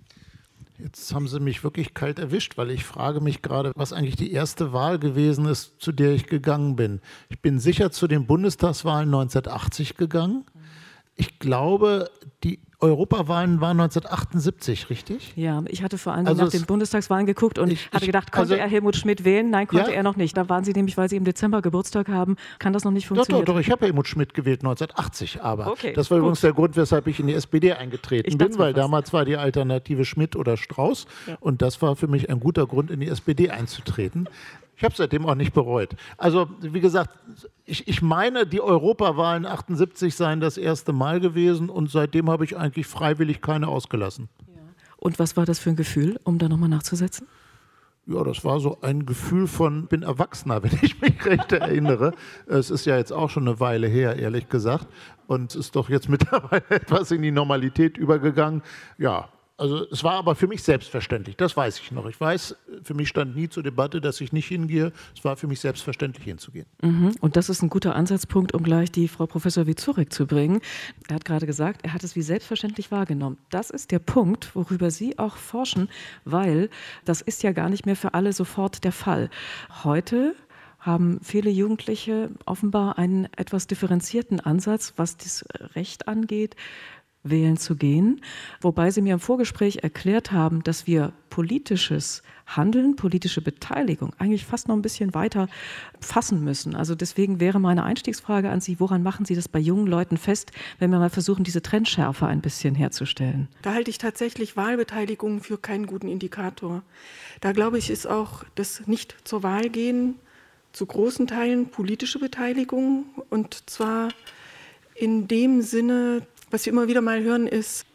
Jetzt haben Sie mich wirklich kalt erwischt, weil ich frage mich gerade, was eigentlich die erste Wahl gewesen ist, zu der ich gegangen bin. Ich bin sicher zu den Bundestagswahlen neunzehnhundertachtzig gegangen. Ich glaube, die Europawahlen waren neunzehnhundertachtundsiebzig, richtig? Ja, ich hatte vor allem also nach den Bundestagswahlen geguckt und ich, hatte gedacht, konnte also, er Helmut Schmidt wählen? Nein, konnte ja? er noch nicht. Da waren Sie nämlich, weil Sie im Dezember Geburtstag haben, kann das noch nicht funktionieren. Doch, doch, doch, ich habe Helmut Schmidt gewählt neunzehnhundertachtzig, aber okay, das war gut. übrigens der Grund, weshalb ich in die S P D eingetreten Ich bin, weil fast. damals war die Alternative Schmidt oder Strauß, ja. Und das war für mich ein guter Grund, in die S P D einzutreten. Ich habe es seitdem auch nicht bereut. Also, wie gesagt, ich, ich meine, die Europawahlen achtundsiebzig seien das erste Mal gewesen und seitdem habe ich eigentlich freiwillig keine ausgelassen. Ja. Und was war das für ein Gefühl, um da nochmal nachzusetzen? Ja, das war so ein Gefühl von, bin Erwachsener, wenn ich mich recht erinnere. Es ist ja jetzt auch schon eine Weile her, ehrlich gesagt. Und es ist doch jetzt mittlerweile etwas in die Normalität übergegangen. Ja. Also es war aber für mich selbstverständlich, das weiß ich noch. Ich weiß, für mich stand nie zur Debatte, dass ich nicht hingehe. Es war für mich selbstverständlich, hinzugehen. Mhm. Und das ist ein guter Ansatzpunkt, um gleich die Frau Professor Wieczorek zu bringen. Er hat gerade gesagt, er hat es wie selbstverständlich wahrgenommen. Das ist der Punkt, worüber Sie auch forschen, weil das ist ja gar nicht mehr für alle sofort der Fall. Heute haben viele Jugendliche offenbar einen etwas differenzierten Ansatz, was das Recht angeht, wählen zu gehen, wobei Sie mir im Vorgespräch erklärt haben, dass wir politisches Handeln, politische Beteiligung eigentlich fast noch ein bisschen weiter fassen müssen. Also deswegen wäre meine Einstiegsfrage an Sie, woran machen Sie das bei jungen Leuten fest, wenn wir mal versuchen, diese Trendschärfe ein bisschen herzustellen? Da halte ich tatsächlich Wahlbeteiligung für keinen guten Indikator. Da glaube ich, ist auch das nicht zur Wahl gehen zu großen Teilen politische Beteiligung, und zwar in dem Sinne, was wir immer wieder mal hören, ist,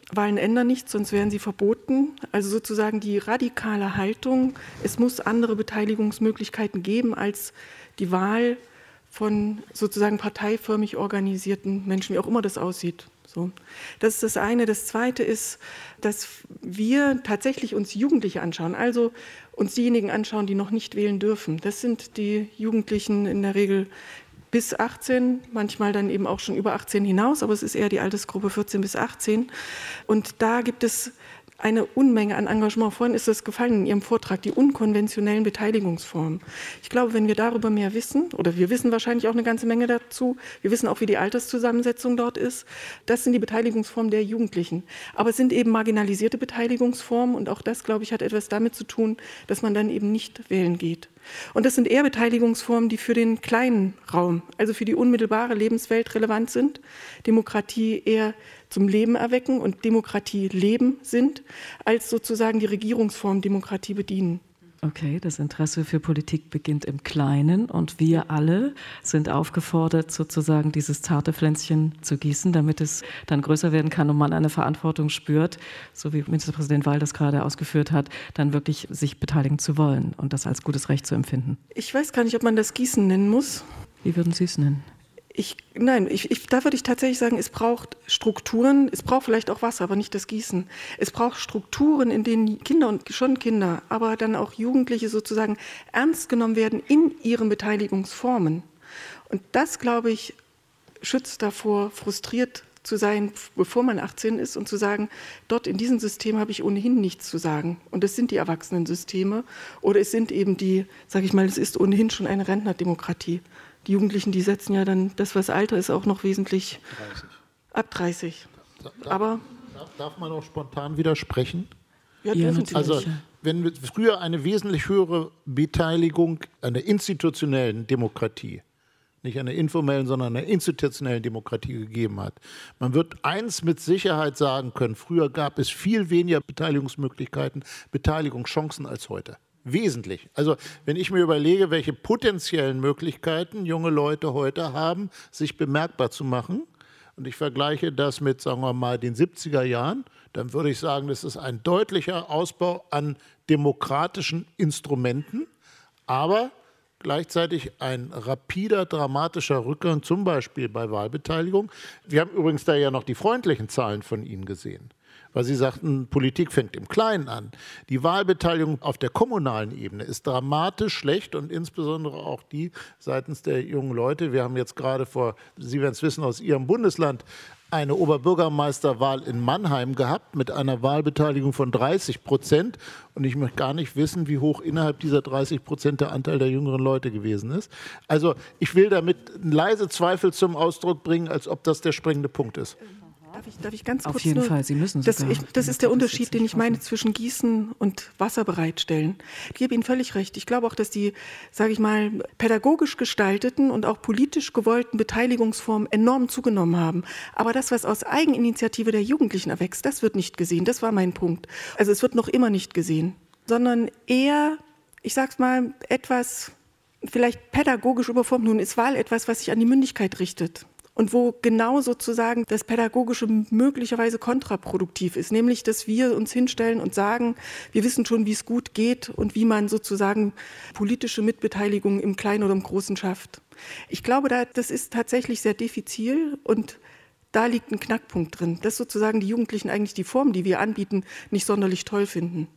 Wahlen ändern nichts, sonst wären sie verboten. Also sozusagen die radikale Haltung, es muss andere Beteiligungsmöglichkeiten geben als die Wahl von sozusagen parteiförmig organisierten Menschen, wie auch immer das aussieht. So. Das ist das eine. Das zweite ist, dass wir tatsächlich uns Jugendliche anschauen, also uns diejenigen anschauen, die noch nicht wählen dürfen. Das sind die Jugendlichen in der Regel bis achtzehn, manchmal dann eben auch schon über achtzehn hinaus, aber es ist eher die Altersgruppe vierzehn bis achtzehn. Und da gibt es eine Unmenge an Engagement. Vorhin ist es gefallen in Ihrem Vortrag, die unkonventionellen Beteiligungsformen. Ich glaube, wenn wir darüber mehr wissen, oder wir wissen wahrscheinlich auch eine ganze Menge dazu, wir wissen auch, wie die Alterszusammensetzung dort ist, das sind die Beteiligungsformen der Jugendlichen. Aber es sind eben marginalisierte Beteiligungsformen und auch das, glaube ich, hat etwas damit zu tun, dass man dann eben nicht wählen geht. Und das sind eher Beteiligungsformen, die für den kleinen Raum, also für die unmittelbare Lebenswelt relevant sind, Demokratie eher zum Leben erwecken und Demokratie leben sind, als sozusagen die Regierungsform Demokratie bedienen. Okay, das Interesse für Politik beginnt im Kleinen und wir alle sind aufgefordert, sozusagen dieses zarte Pflänzchen zu gießen, damit es dann größer werden kann und man eine Verantwortung spürt, so wie Ministerpräsident Weil das gerade ausgeführt hat, dann wirklich sich beteiligen zu wollen und das als gutes Recht zu empfinden. Ich weiß gar nicht, ob man das Gießen nennen muss. Wie würden Sie es nennen? Ich, nein, ich, ich, da würde ich tatsächlich sagen, es braucht Strukturen, es braucht vielleicht auch Wasser, aber nicht das Gießen. Es braucht Strukturen, in denen Kinder und schon Kinder, aber dann auch Jugendliche sozusagen ernst genommen werden in ihren Beteiligungsformen. Und das, glaube ich, schützt davor, frustriert zu sein, bevor man achtzehn ist und zu sagen, dort in diesem System habe ich ohnehin nichts zu sagen. Und es sind die Erwachsenensysteme oder es sind eben die, sage ich mal, es ist ohnehin schon eine Rentnerdemokratie. Die Jugendlichen, die setzen ja dann, das was Alter ist, auch noch wesentlich dreißig. Ab dreißig. Darf, Aber darf, darf man auch spontan widersprechen? Ja, Ja, dürfen Sie. Also wenn wir früher eine wesentlich höhere Beteiligung an der institutionellen Demokratie, nicht an der informellen, sondern an der institutionellen Demokratie gegeben hat. Man wird eins mit Sicherheit sagen können, früher gab es viel weniger Beteiligungsmöglichkeiten, Beteiligungschancen als heute. Wesentlich. Also wenn ich mir überlege, welche potenziellen Möglichkeiten junge Leute heute haben, sich bemerkbar zu machen, und ich vergleiche das mit, sagen wir mal, den siebziger Jahren, dann würde ich sagen, das ist ein deutlicher Ausbau an demokratischen Instrumenten, aber gleichzeitig ein rapider, dramatischer Rückgang, zum Beispiel bei Wahlbeteiligung. Wir haben übrigens da ja noch die freundlichen Zahlen von Ihnen gesehen, weil Sie sagten, Politik fängt im Kleinen an. Die Wahlbeteiligung auf der kommunalen Ebene ist dramatisch schlecht und insbesondere auch die seitens der jungen Leute. Wir haben jetzt gerade vor, Sie werden es wissen, aus Ihrem Bundesland eine Oberbürgermeisterwahl in Mannheim gehabt mit einer Wahlbeteiligung von dreißig Prozent. Und ich möchte gar nicht wissen, wie hoch innerhalb dieser dreißig Prozent der Anteil der jüngeren Leute gewesen ist. Also ich will damit leise Zweifel zum Ausdruck bringen, als ob das der springende Punkt ist. Darf ich, darf ich ganz Auf kurz jeden nur, Fall, Sie müssen das, sogar. ich, das ist der Unterschied, den ich meine zwischen Gießen und Wasser bereitstellen. Ich gebe Ihnen völlig recht. Ich glaube auch, dass die, sage ich mal, pädagogisch gestalteten und auch politisch gewollten Beteiligungsformen enorm zugenommen haben. Aber das, was aus Eigeninitiative der Jugendlichen erwächst, das wird nicht gesehen. Das war mein Punkt. Also es wird noch immer nicht gesehen, sondern eher, ich sag's mal, etwas vielleicht pädagogisch überformt. Nun ist Wahl etwas, was sich an die Mündigkeit richtet. Und wo genau sozusagen das Pädagogische möglicherweise kontraproduktiv ist, nämlich, dass wir uns hinstellen und sagen, wir wissen schon, wie es gut geht und wie man sozusagen politische Mitbeteiligung im Kleinen oder im Großen schafft. Ich glaube, da, das ist tatsächlich sehr diffizil und da liegt ein Knackpunkt drin, dass sozusagen die Jugendlichen eigentlich die Form, die wir anbieten, nicht sonderlich toll finden.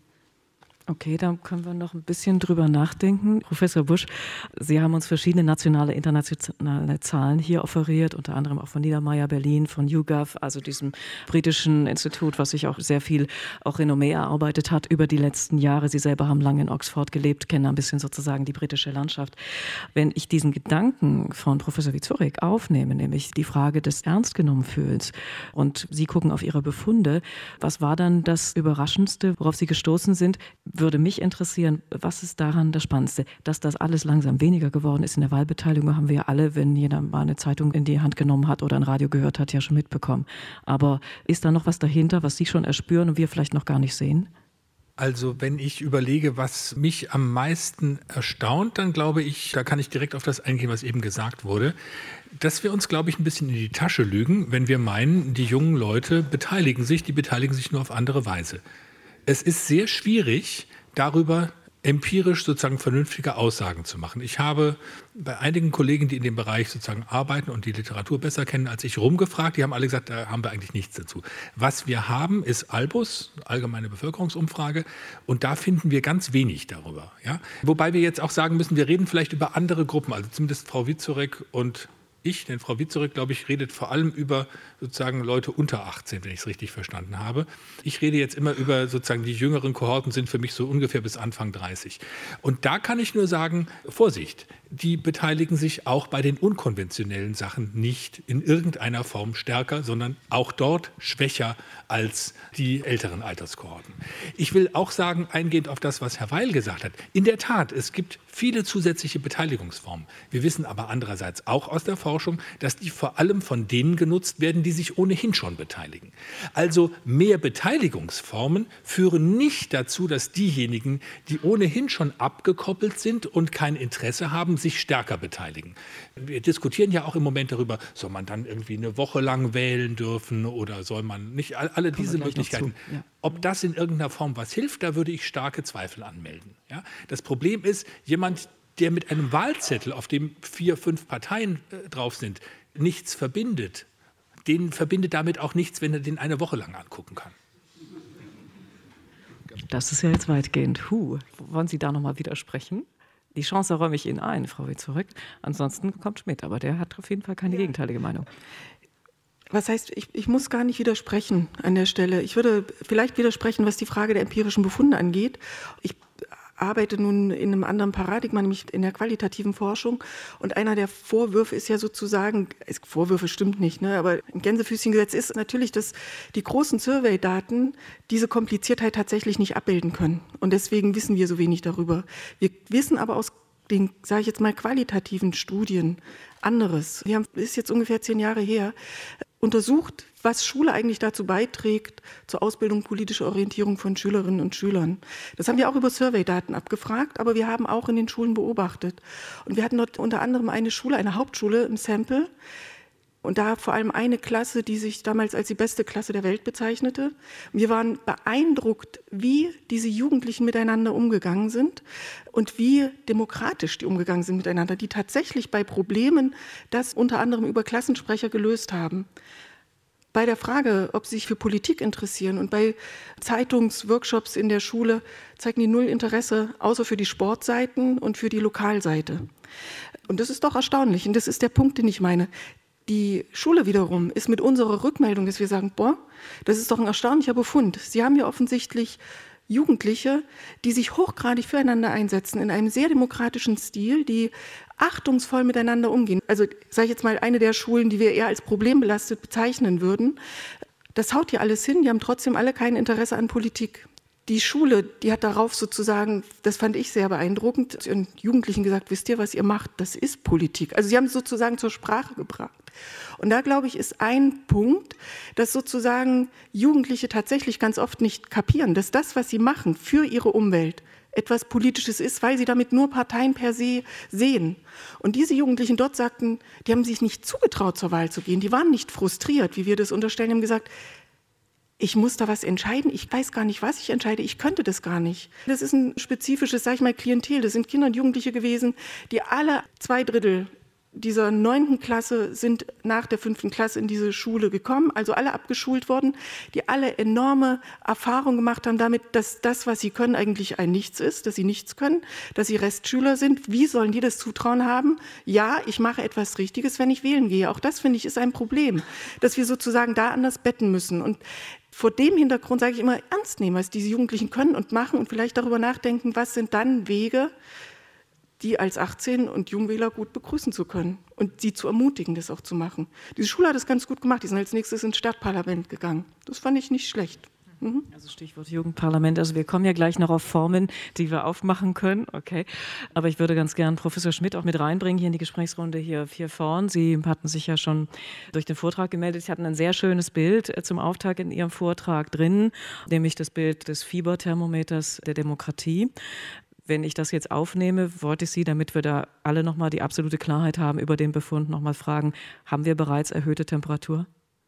Okay, da können wir noch ein bisschen drüber nachdenken. Professor Busch, Sie haben uns verschiedene nationale, internationale Zahlen hier offeriert, unter anderem auch von Niedermeyer Berlin, von YouGov, also diesem britischen Institut, was sich auch sehr viel auch Renommee erarbeitet hat über die letzten Jahre. Sie selber haben lange in Oxford gelebt, kennen ein bisschen sozusagen die britische Landschaft. Wenn ich diesen Gedanken von Professor Wieczorek aufnehme, nämlich die Frage des Ernstgenommenfühlens, und Sie gucken auf Ihre Befunde, was war dann das Überraschendste, worauf Sie gestoßen sind? Würde mich interessieren, was ist daran das Spannendste? Dass das alles langsam weniger geworden ist in der Wahlbeteiligung, haben wir ja alle, wenn jeder mal eine Zeitung in die Hand genommen hat oder ein Radio gehört hat, ja schon mitbekommen. Aber ist da noch was dahinter, was Sie schon erspüren und wir vielleicht noch gar nicht sehen? Also wenn ich überlege, was mich am meisten erstaunt, dann glaube ich, da kann ich direkt auf das eingehen, was eben gesagt wurde, dass wir uns, glaube ich, ein bisschen in die Tasche lügen, wenn wir meinen, die jungen Leute beteiligen sich, die beteiligen sich nur auf andere Weise. Es ist sehr schwierig, darüber empirisch sozusagen vernünftige Aussagen zu machen. Ich habe bei einigen Kollegen, die in dem Bereich sozusagen arbeiten und die Literatur besser kennen als ich, rumgefragt. Die haben alle gesagt, da haben wir eigentlich nichts dazu. Was wir haben, ist Albus, allgemeine Bevölkerungsumfrage, und da finden wir ganz wenig darüber. Ja? Wobei wir jetzt auch sagen müssen, wir reden vielleicht über andere Gruppen, also zumindest Frau Wieczorek und ich, denn Frau Wieczorek, glaube ich, redet vor allem über sozusagen Leute unter achtzehn, wenn ich es richtig verstanden habe. Ich rede jetzt immer über sozusagen die jüngeren Kohorten, sind für mich so ungefähr bis Anfang dreißig. Und da kann ich nur sagen, Vorsicht, die beteiligen sich auch bei den unkonventionellen Sachen nicht in irgendeiner Form stärker, sondern auch dort schwächer als die älteren Alterskohorten. Ich will auch sagen, eingehend auf das, was Herr Weil gesagt hat, in der Tat, es gibt viele zusätzliche Beteiligungsformen. Wir wissen aber andererseits auch aus der Forschung, dass die vor allem von denen genutzt werden, die sich ohnehin schon beteiligen. Also mehr Beteiligungsformen führen nicht dazu, dass diejenigen, die ohnehin schon abgekoppelt sind und kein Interesse haben, sich stärker beteiligen. Wir diskutieren ja auch im Moment darüber, soll man dann irgendwie eine Woche lang wählen dürfen oder soll man nicht, alle diese Möglichkeiten. Ja. Ob das in irgendeiner Form was hilft, da würde ich starke Zweifel anmelden. Ja? Das Problem ist, jemand, der mit einem Wahlzettel, auf dem vier, fünf Parteien äh, drauf sind, nichts verbindet, den verbindet damit auch nichts, wenn er den eine Woche lang angucken kann. Das ist ja jetzt weitgehend. Huh. Wollen Sie da nochmal widersprechen? Die Chance räume ich Ihnen ein, Frau Wieczorek. Ansonsten kommt Schmidt, aber der hat auf jeden Fall keine ja. gegenteilige Meinung. Was heißt, ich, ich muss gar nicht widersprechen an der Stelle. Ich würde vielleicht widersprechen, was die Frage der empirischen Befunde angeht. Ich arbeite nun in einem anderen Paradigma, nämlich in der qualitativen Forschung. Und einer der Vorwürfe ist ja sozusagen, Vorwürfe stimmt nicht, ne, aber im Gänsefüßchengesetz ist natürlich, dass die großen Survey-Daten diese Kompliziertheit tatsächlich nicht abbilden können. Und deswegen wissen wir so wenig darüber. Wir wissen aber aus den, sage ich jetzt mal, qualitativen Studien anderes. Wir haben, das ist jetzt ungefähr zehn Jahre her, untersucht, was Schule eigentlich dazu beiträgt, zur Ausbildung politischer Orientierung von Schülerinnen und Schülern. Das haben wir auch über Survey-Daten abgefragt, aber wir haben auch in den Schulen beobachtet. Und wir hatten dort unter anderem eine Schule, eine Hauptschule im Sample, und da vor allem eine Klasse, die sich damals als die beste Klasse der Welt bezeichnete. Wir waren beeindruckt, wie diese Jugendlichen miteinander umgegangen sind und wie demokratisch die umgegangen sind miteinander, die tatsächlich bei Problemen das unter anderem über Klassensprecher gelöst haben. Bei der Frage, ob sie sich für Politik interessieren und bei Zeitungsworkshops in der Schule zeigen die null Interesse, außer für die Sportseiten und für die Lokalseite. Und das ist doch erstaunlich. Und das ist der Punkt, den ich meine. Die Schule wiederum ist mit unserer Rückmeldung, dass wir sagen, boah, das ist doch ein erstaunlicher Befund. Sie haben ja offensichtlich Jugendliche, die sich hochgradig füreinander einsetzen, in einem sehr demokratischen Stil, die achtungsvoll miteinander umgehen. Also sage ich jetzt mal, eine der Schulen, die wir eher als problembelastet bezeichnen würden, das haut hier alles hin, die haben trotzdem alle kein Interesse an Politik. Die Schule, die hat darauf sozusagen, das fand ich sehr beeindruckend, den Jugendlichen gesagt, wisst ihr, was ihr macht, das ist Politik. Also sie haben es sozusagen zur Sprache gebracht. Und da, glaube ich, ist ein Punkt, dass sozusagen Jugendliche tatsächlich ganz oft nicht kapieren, dass das, was sie machen für ihre Umwelt, etwas Politisches ist, weil sie damit nur Parteien per se sehen. Und diese Jugendlichen dort sagten, die haben sich nicht zugetraut, zur Wahl zu gehen, die waren nicht frustriert, wie wir das unterstellen, die haben gesagt, ich muss da was entscheiden, ich weiß gar nicht, was ich entscheide, ich könnte das gar nicht. Das ist ein spezifisches, sag ich mal, Klientel, das sind Kinder und Jugendliche gewesen, die alle zwei Drittel dieser neunten Klasse sind nach der fünften Klasse in diese Schule gekommen, also alle abgeschult worden, die alle enorme Erfahrung gemacht haben damit, dass das, was sie können, eigentlich ein Nichts ist, dass sie nichts können, dass sie Restschüler sind. Wie sollen die das Zutrauen haben? Ja, ich mache etwas Richtiges, wenn ich wählen gehe. Auch das, finde ich, ist ein Problem, dass wir sozusagen da anders betten müssen. Und vor dem Hintergrund sage ich immer, ernst nehmen, was diese Jugendlichen können und machen und vielleicht darüber nachdenken, was sind dann Wege, die als achtzehn- und Jungwähler gut begrüßen zu können und sie zu ermutigen, das auch zu machen. Diese Schule hat es ganz gut gemacht. Die sind als nächstes ins Stadtparlament gegangen. Das fand ich nicht schlecht. Also Stichwort Jugendparlament. Also wir kommen ja gleich noch auf Formen, die wir aufmachen können. Okay. Aber ich würde ganz gern Professor Schmidt auch mit reinbringen hier in die Gesprächsrunde hier, hier vorn. Sie hatten sich ja schon durch den Vortrag gemeldet. Sie hatten ein sehr schönes Bild zum Auftakt in Ihrem Vortrag drin, nämlich das Bild des Fieberthermometers der Demokratie. Wenn ich das jetzt aufnehme, wollte ich Sie, damit wir da alle nochmal die absolute Klarheit haben über den Befund, nochmal fragen, haben wir bereits erhöhte Temperatur?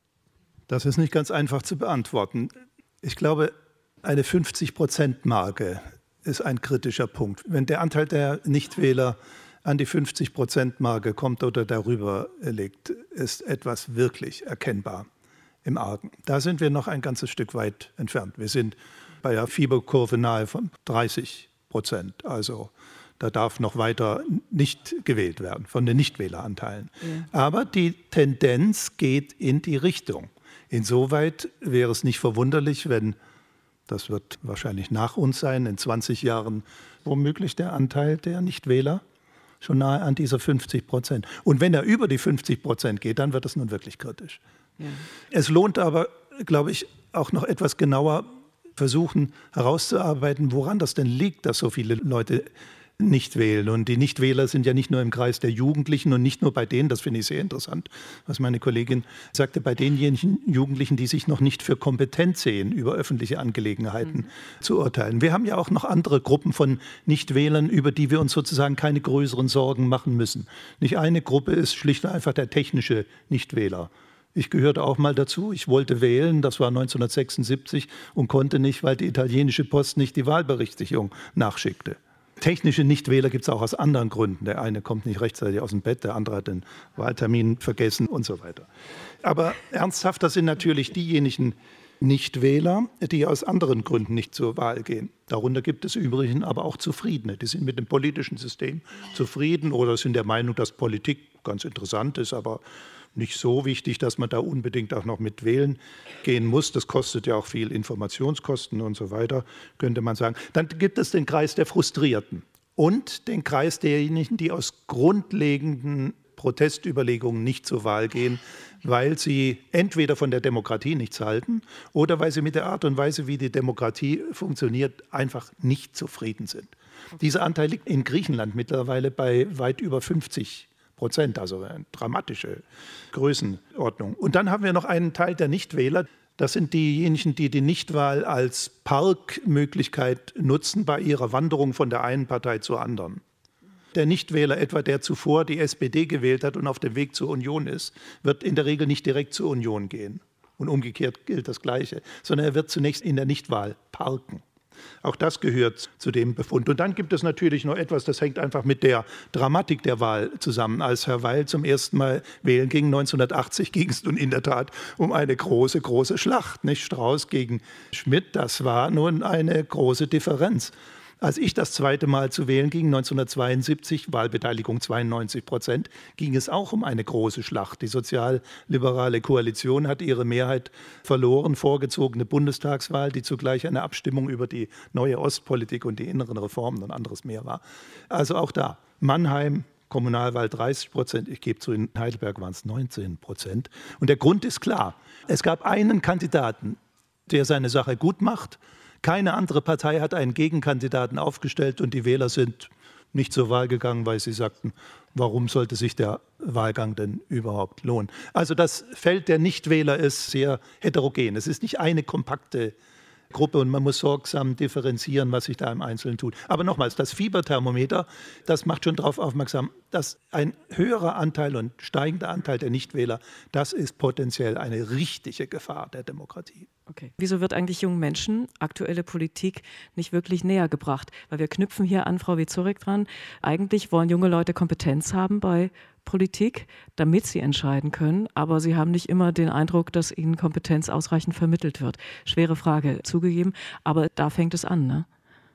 Das ist nicht ganz einfach zu beantworten. Ich glaube, eine fünfzig-Prozent-Marke ist ein kritischer Punkt. Wenn der Anteil der Nichtwähler an die fünfzig-Prozent-Marke kommt oder darüber liegt, ist etwas wirklich erkennbar im Argen. Da sind wir noch ein ganzes Stück weit entfernt. Wir sind bei der Fieberkurve nahe von dreißig Prozent. Also da darf noch weiter nicht gewählt werden von den Nichtwähleranteilen. Ja. Aber die Tendenz geht in die Richtung. Insoweit wäre es nicht verwunderlich, wenn, das wird wahrscheinlich nach uns sein, in zwanzig Jahren womöglich der Anteil der Nichtwähler schon nahe an dieser fünfzig Prozent. Und wenn er über die fünfzig Prozent geht, dann wird es nun wirklich kritisch. Ja. Es lohnt aber, glaube ich, auch noch etwas genauer versuchen herauszuarbeiten, woran das denn liegt, dass so viele Leute nicht wählen. Und die Nichtwähler sind ja nicht nur im Kreis der Jugendlichen und nicht nur bei denen, das finde ich sehr interessant, was meine Kollegin sagte, bei denjenigen Jugendlichen, die sich noch nicht für kompetent sehen, über öffentliche Angelegenheiten mhm. zu urteilen. Wir haben ja auch noch andere Gruppen von Nichtwählern, über die wir uns sozusagen keine größeren Sorgen machen müssen. Nicht eine Gruppe ist schlicht und einfach der technische Nichtwähler. Ich gehörte auch mal dazu. Ich wollte wählen, das war neunzehnhundertsechsundsiebzig und konnte nicht, weil die italienische Post nicht die Wahlberechtigung nachschickte. Technische Nichtwähler gibt es auch aus anderen Gründen. Der eine kommt nicht rechtzeitig aus dem Bett, der andere hat den Wahltermin vergessen und so weiter. Aber ernsthafter sind natürlich diejenigen Nichtwähler, die aus anderen Gründen nicht zur Wahl gehen. Darunter gibt es übrigens aber auch Zufriedene. Die sind mit dem politischen System zufrieden oder sind der Meinung, dass Politik ganz interessant ist, aber nicht so wichtig, dass man da unbedingt auch noch mit wählen gehen muss. Das kostet ja auch viel Informationskosten und so weiter, könnte man sagen. Dann gibt es den Kreis der Frustrierten und den Kreis derjenigen, die aus grundlegenden Protestüberlegungen nicht zur Wahl gehen, weil sie entweder von der Demokratie nichts halten oder weil sie mit der Art und Weise, wie die Demokratie funktioniert, einfach nicht zufrieden sind. Dieser Anteil liegt in Griechenland mittlerweile bei weit über fünfzig Prozent, also eine dramatische Größenordnung. Und dann haben wir noch einen Teil der Nichtwähler. Das sind diejenigen, die die Nichtwahl als Parkmöglichkeit nutzen bei ihrer Wanderung von der einen Partei zur anderen. Der Nichtwähler etwa, der zuvor die S P D gewählt hat und auf dem Weg zur Union ist, wird in der Regel nicht direkt zur Union gehen. Und umgekehrt gilt das Gleiche, sondern er wird zunächst in der Nichtwahl parken. Auch das gehört zu dem Befund. Und dann gibt es natürlich noch etwas, das hängt einfach mit der Dramatik der Wahl zusammen. Als Herr Weil zum ersten Mal wählen ging, neunzehnhundertachtzig, ging es nun in der Tat um eine große, große Schlacht. Nicht Strauß gegen Schmidt, das war nun eine große Differenz. Als ich das zweite Mal zu wählen ging, neunzehnhundertzweiundsiebzig, Wahlbeteiligung zweiundneunzig Prozent, ging es auch um eine große Schlacht. Die sozialliberale Koalition hat ihre Mehrheit verloren, vorgezogene Bundestagswahl, die zugleich eine Abstimmung über die neue Ostpolitik und die inneren Reformen und anderes mehr war. Also auch da, Mannheim, Kommunalwahl dreißig Prozent, ich gebe zu, in Heidelberg waren es neunzehn Prozent. Und der Grund ist klar, es gab einen Kandidaten, der seine Sache gut macht. Keine andere Partei hat einen Gegenkandidaten aufgestellt und die Wähler sind nicht zur Wahl gegangen, weil sie sagten, warum sollte sich der Wahlgang denn überhaupt lohnen? Also das Feld der Nichtwähler ist sehr heterogen. Es ist nicht eine kompakte Gruppe und man muss sorgsam differenzieren, was sich da im Einzelnen tut. Aber nochmals, das Fieberthermometer, das macht schon darauf aufmerksam, dass ein höherer Anteil und steigender Anteil der Nichtwähler, das ist potenziell eine richtige Gefahr der Demokratie. Okay. Wieso wird eigentlich jungen Menschen aktuelle Politik nicht wirklich näher gebracht? Weil wir knüpfen hier an Frau Wieczorek dran. Eigentlich wollen junge Leute Kompetenz haben bei Politik, damit sie entscheiden können, aber sie haben nicht immer den Eindruck, dass ihnen Kompetenz ausreichend vermittelt wird. Schwere Frage, zugegeben, aber da fängt es an, ne?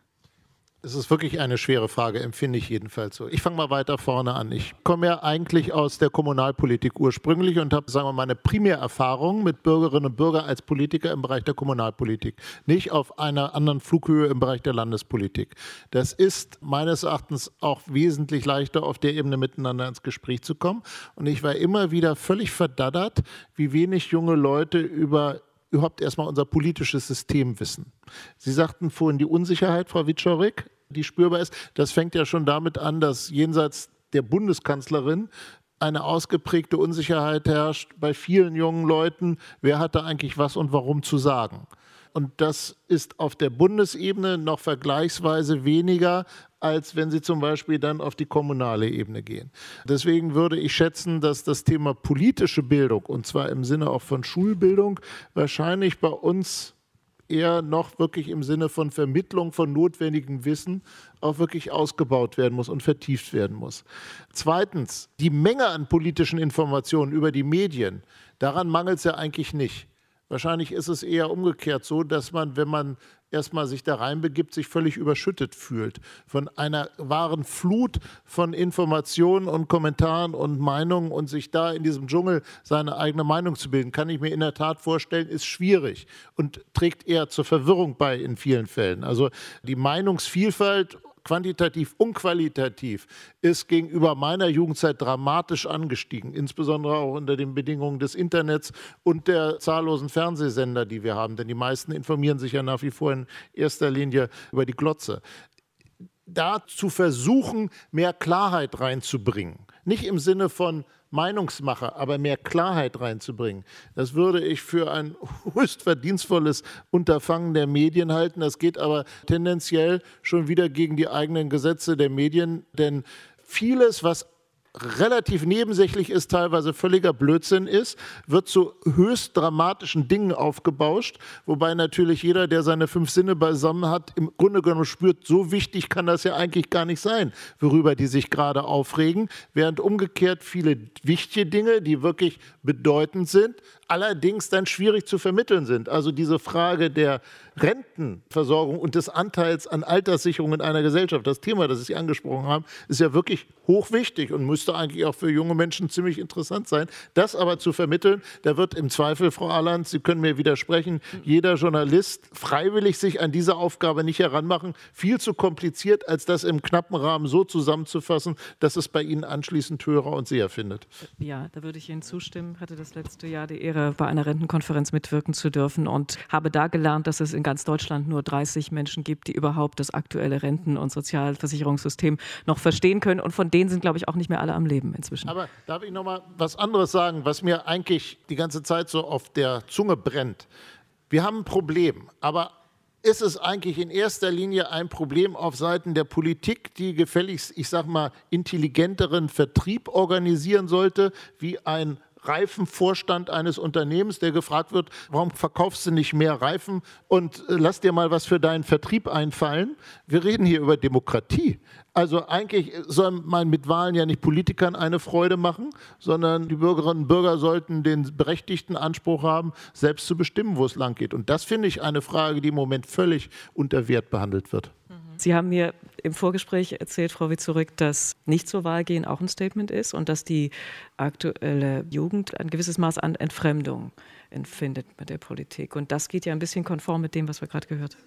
Es ist wirklich eine schwere Frage, empfinde ich jedenfalls so. Ich fange mal weiter vorne an. Ich komme ja eigentlich aus der Kommunalpolitik ursprünglich und habe, sagen wir mal, eine Primärerfahrung mit Bürgerinnen und Bürgern als Politiker im Bereich der Kommunalpolitik, nicht auf einer anderen Flughöhe im Bereich der Landespolitik. Das ist meines Erachtens auch wesentlich leichter, auf der Ebene miteinander ins Gespräch zu kommen. Und ich war immer wieder völlig verdattert, wie wenig junge Leute über überhaupt erstmal unser politisches Systemwissen. Sie sagten vorhin die Unsicherheit, Frau Wieczorek, die spürbar ist. Das fängt ja schon damit an, dass jenseits der Bundeskanzlerin eine ausgeprägte Unsicherheit herrscht bei vielen jungen Leuten, wer hat da eigentlich was und warum zu sagen. Und das ist auf der Bundesebene noch vergleichsweise weniger, als wenn Sie zum Beispiel dann auf die kommunale Ebene gehen. Deswegen würde ich schätzen, dass das Thema politische Bildung, und zwar im Sinne auch von Schulbildung, wahrscheinlich bei uns eher noch wirklich im Sinne von Vermittlung von notwendigem Wissen auch wirklich ausgebaut werden muss und vertieft werden muss. Zweitens, die Menge an politischen Informationen über die Medien, daran mangelt es ja eigentlich nicht. Wahrscheinlich ist es eher umgekehrt so, dass man, wenn man erstmal sich da reinbegibt, sich völlig überschüttet fühlt von einer wahren Flut von Informationen und Kommentaren und Meinungen und sich da in diesem Dschungel seine eigene Meinung zu bilden, kann ich mir in der Tat vorstellen, ist schwierig und trägt eher zur Verwirrung bei in vielen Fällen. Also die Meinungsvielfalt quantitativ und qualitativ ist gegenüber meiner Jugendzeit dramatisch angestiegen, insbesondere auch unter den Bedingungen des Internets und der zahllosen Fernsehsender, die wir haben. Denn die meisten informieren sich ja nach wie vor in erster Linie über die Glotze. Da zu versuchen, mehr Klarheit reinzubringen, nicht im Sinne von Meinungsmacher, aber mehr Klarheit reinzubringen. Das würde ich für ein höchst verdienstvolles Unterfangen der Medien halten. Das geht aber tendenziell schon wieder gegen die eigenen Gesetze der Medien, denn vieles, was relativ nebensächlich ist, teilweise völliger Blödsinn ist, wird zu höchst dramatischen Dingen aufgebauscht, wobei natürlich jeder, der seine fünf Sinne beisammen hat, im Grunde genommen spürt, so wichtig kann das ja eigentlich gar nicht sein, worüber die sich gerade aufregen, während umgekehrt viele wichtige Dinge, die wirklich bedeutend sind, allerdings dann schwierig zu vermitteln sind. Also diese Frage der Rentenversorgung und des Anteils an Alterssicherung in einer Gesellschaft, das Thema, das Sie angesprochen haben, ist ja wirklich hochwichtig und müsste eigentlich auch für junge Menschen ziemlich interessant sein. Das aber zu vermitteln, da wird im Zweifel, Frau Arland, Sie können mir widersprechen, jeder Journalist freiwillig sich an diese Aufgabe nicht heranmachen. Viel zu kompliziert, als das im knappen Rahmen so zusammenzufassen, dass es bei Ihnen anschließend Hörer und Seher findet. Ja, da würde ich Ihnen zustimmen. Ich hatte das letzte Jahr die Ehre, bei einer Rentenkonferenz mitwirken zu dürfen und habe da gelernt, dass es in ganz Deutschland nur dreißig Menschen gibt, die überhaupt das aktuelle Renten- und Sozialversicherungssystem noch verstehen können. Und von denen sind, glaube ich, auch nicht mehr alle am Leben inzwischen. Aber darf ich noch mal was anderes sagen, was mir eigentlich die ganze Zeit so auf der Zunge brennt? Wir haben ein Problem, aber ist es eigentlich in erster Linie ein Problem auf Seiten der Politik, die gefälligst, ich sage mal, intelligenteren Vertrieb organisieren sollte, wie ein Reifenvorstand eines Unternehmens, der gefragt wird, warum verkaufst du nicht mehr Reifen und äh, lass dir mal was für deinen Vertrieb einfallen. Wir reden hier über Demokratie. Also eigentlich soll man mit Wahlen ja nicht Politikern eine Freude machen, sondern die Bürgerinnen und Bürger sollten den berechtigten Anspruch haben, selbst zu bestimmen, wo es lang geht. Und das finde ich eine Frage, die im Moment völlig unter Wert behandelt wird. Sie haben mir im Vorgespräch erzählt, Frau Wieczorek, dass nicht zur Wahl gehen auch ein Statement ist und dass die aktuelle Jugend ein gewisses Maß an Entfremdung empfindet mit der Politik. Und das geht ja ein bisschen konform mit dem, was wir gerade gehört haben.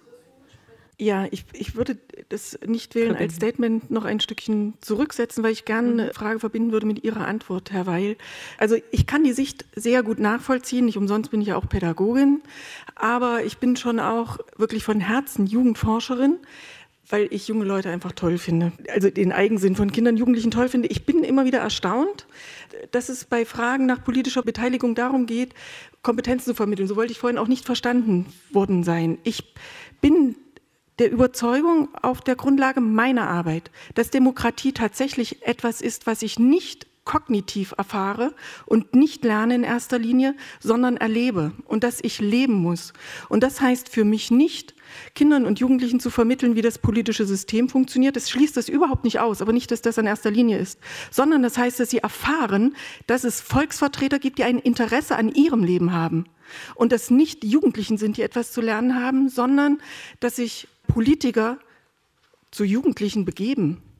Ja, ich, ich würde das nicht wählen als Statement noch ein Stückchen zurücksetzen, weil ich gerne eine Frage verbinden würde mit Ihrer Antwort, Herr Weil. Also ich kann die Sicht sehr gut nachvollziehen, nicht umsonst bin ich ja auch Pädagogin, aber ich bin schon auch wirklich von Herzen Jugendforscherin, weil ich junge Leute einfach toll finde. Also den Eigensinn von Kindern, Jugendlichen toll finde. Ich bin immer wieder erstaunt, dass es bei Fragen nach politischer Beteiligung darum geht, Kompetenzen zu vermitteln. So wollte ich vorhin auch nicht verstanden worden sein. Ich bin der Überzeugung auf der Grundlage meiner Arbeit, dass Demokratie tatsächlich etwas ist, was ich nicht kognitiv erfahre und nicht lerne in erster Linie, sondern erlebe und dass ich leben muss. Und das heißt für mich nicht, Kindern und Jugendlichen zu vermitteln, wie das politische System funktioniert. Das schließt das überhaupt nicht aus, aber nicht, dass das an erster Linie ist, sondern das heißt, dass sie erfahren, dass es Volksvertreter gibt, die ein Interesse an ihrem Leben haben und dass nicht die Jugendlichen sind, die etwas zu lernen haben, sondern dass sich Politiker zu Jugendlichen begeben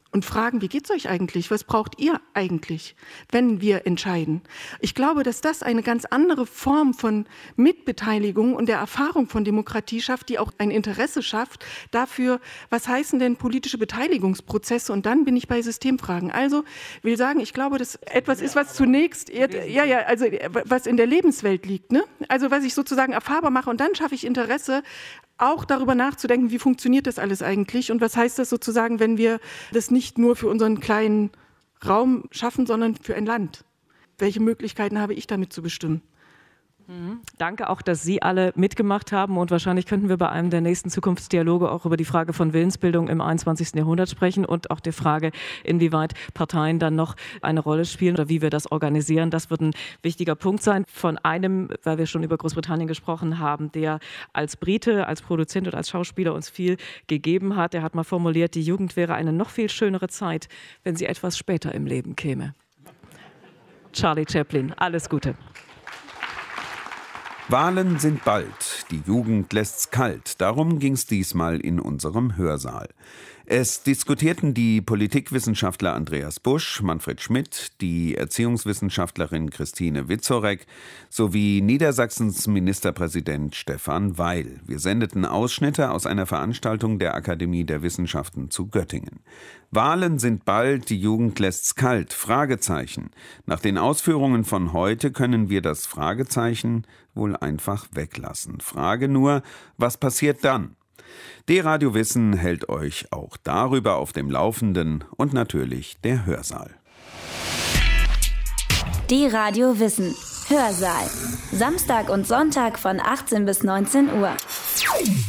und fragen, wie geht's euch eigentlich? Was braucht ihr eigentlich, wenn wir entscheiden? Ich glaube, dass das eine ganz andere Form von Mitbeteiligung und der Erfahrung von Demokratie schafft, die auch ein Interesse schafft dafür, was heißen denn politische Beteiligungsprozesse? Und dann bin ich bei Systemfragen. Also will sagen, ich glaube, dass etwas ist, was zunächst, ja, ja, also was in der Lebenswelt liegt, ne? Also was ich sozusagen erfahrbar mache und dann schaffe ich Interesse, auch darüber nachzudenken, wie funktioniert das alles eigentlich und was heißt das sozusagen, wenn wir das nicht nur für unseren kleinen Raum schaffen, sondern für ein Land. Welche Möglichkeiten habe ich damit zu bestimmen? Mhm. Danke auch, dass Sie alle mitgemacht haben und wahrscheinlich könnten wir bei einem der nächsten Zukunftsdialoge auch über die Frage von Willensbildung im einundzwanzigsten Jahrhundert sprechen und auch der Frage, inwieweit Parteien dann noch eine Rolle spielen oder wie wir das organisieren. Das wird ein wichtiger Punkt sein. Von einem, weil wir schon über Großbritannien gesprochen haben, der als Brite, als Produzent und als Schauspieler uns viel gegeben hat. Der hat mal formuliert, die Jugend wäre eine noch viel schönere Zeit, wenn sie etwas später im Leben käme. Charlie Chaplin, alles Gute. Wahlen sind bald, die Jugend lässt's kalt. Darum ging's diesmal in unserem Hörsaal. Es diskutierten die Politikwissenschaftler Andreas Busch, Manfred Schmidt, die Erziehungswissenschaftlerin Christine Witzorek sowie Niedersachsens Ministerpräsident Stefan Weil. Wir sendeten Ausschnitte aus einer Veranstaltung der Akademie der Wissenschaften zu Göttingen. Wahlen sind bald, die Jugend lässt's kalt, Fragezeichen. Nach den Ausführungen von heute können wir das Fragezeichen wohl einfach weglassen. Frage nur, was passiert dann? D-Radio Wissen hält euch auch darüber auf dem Laufenden und natürlich der Hörsaal. D-Radio Wissen, Hörsaal. Samstag und Sonntag von achtzehn bis neunzehn Uhr.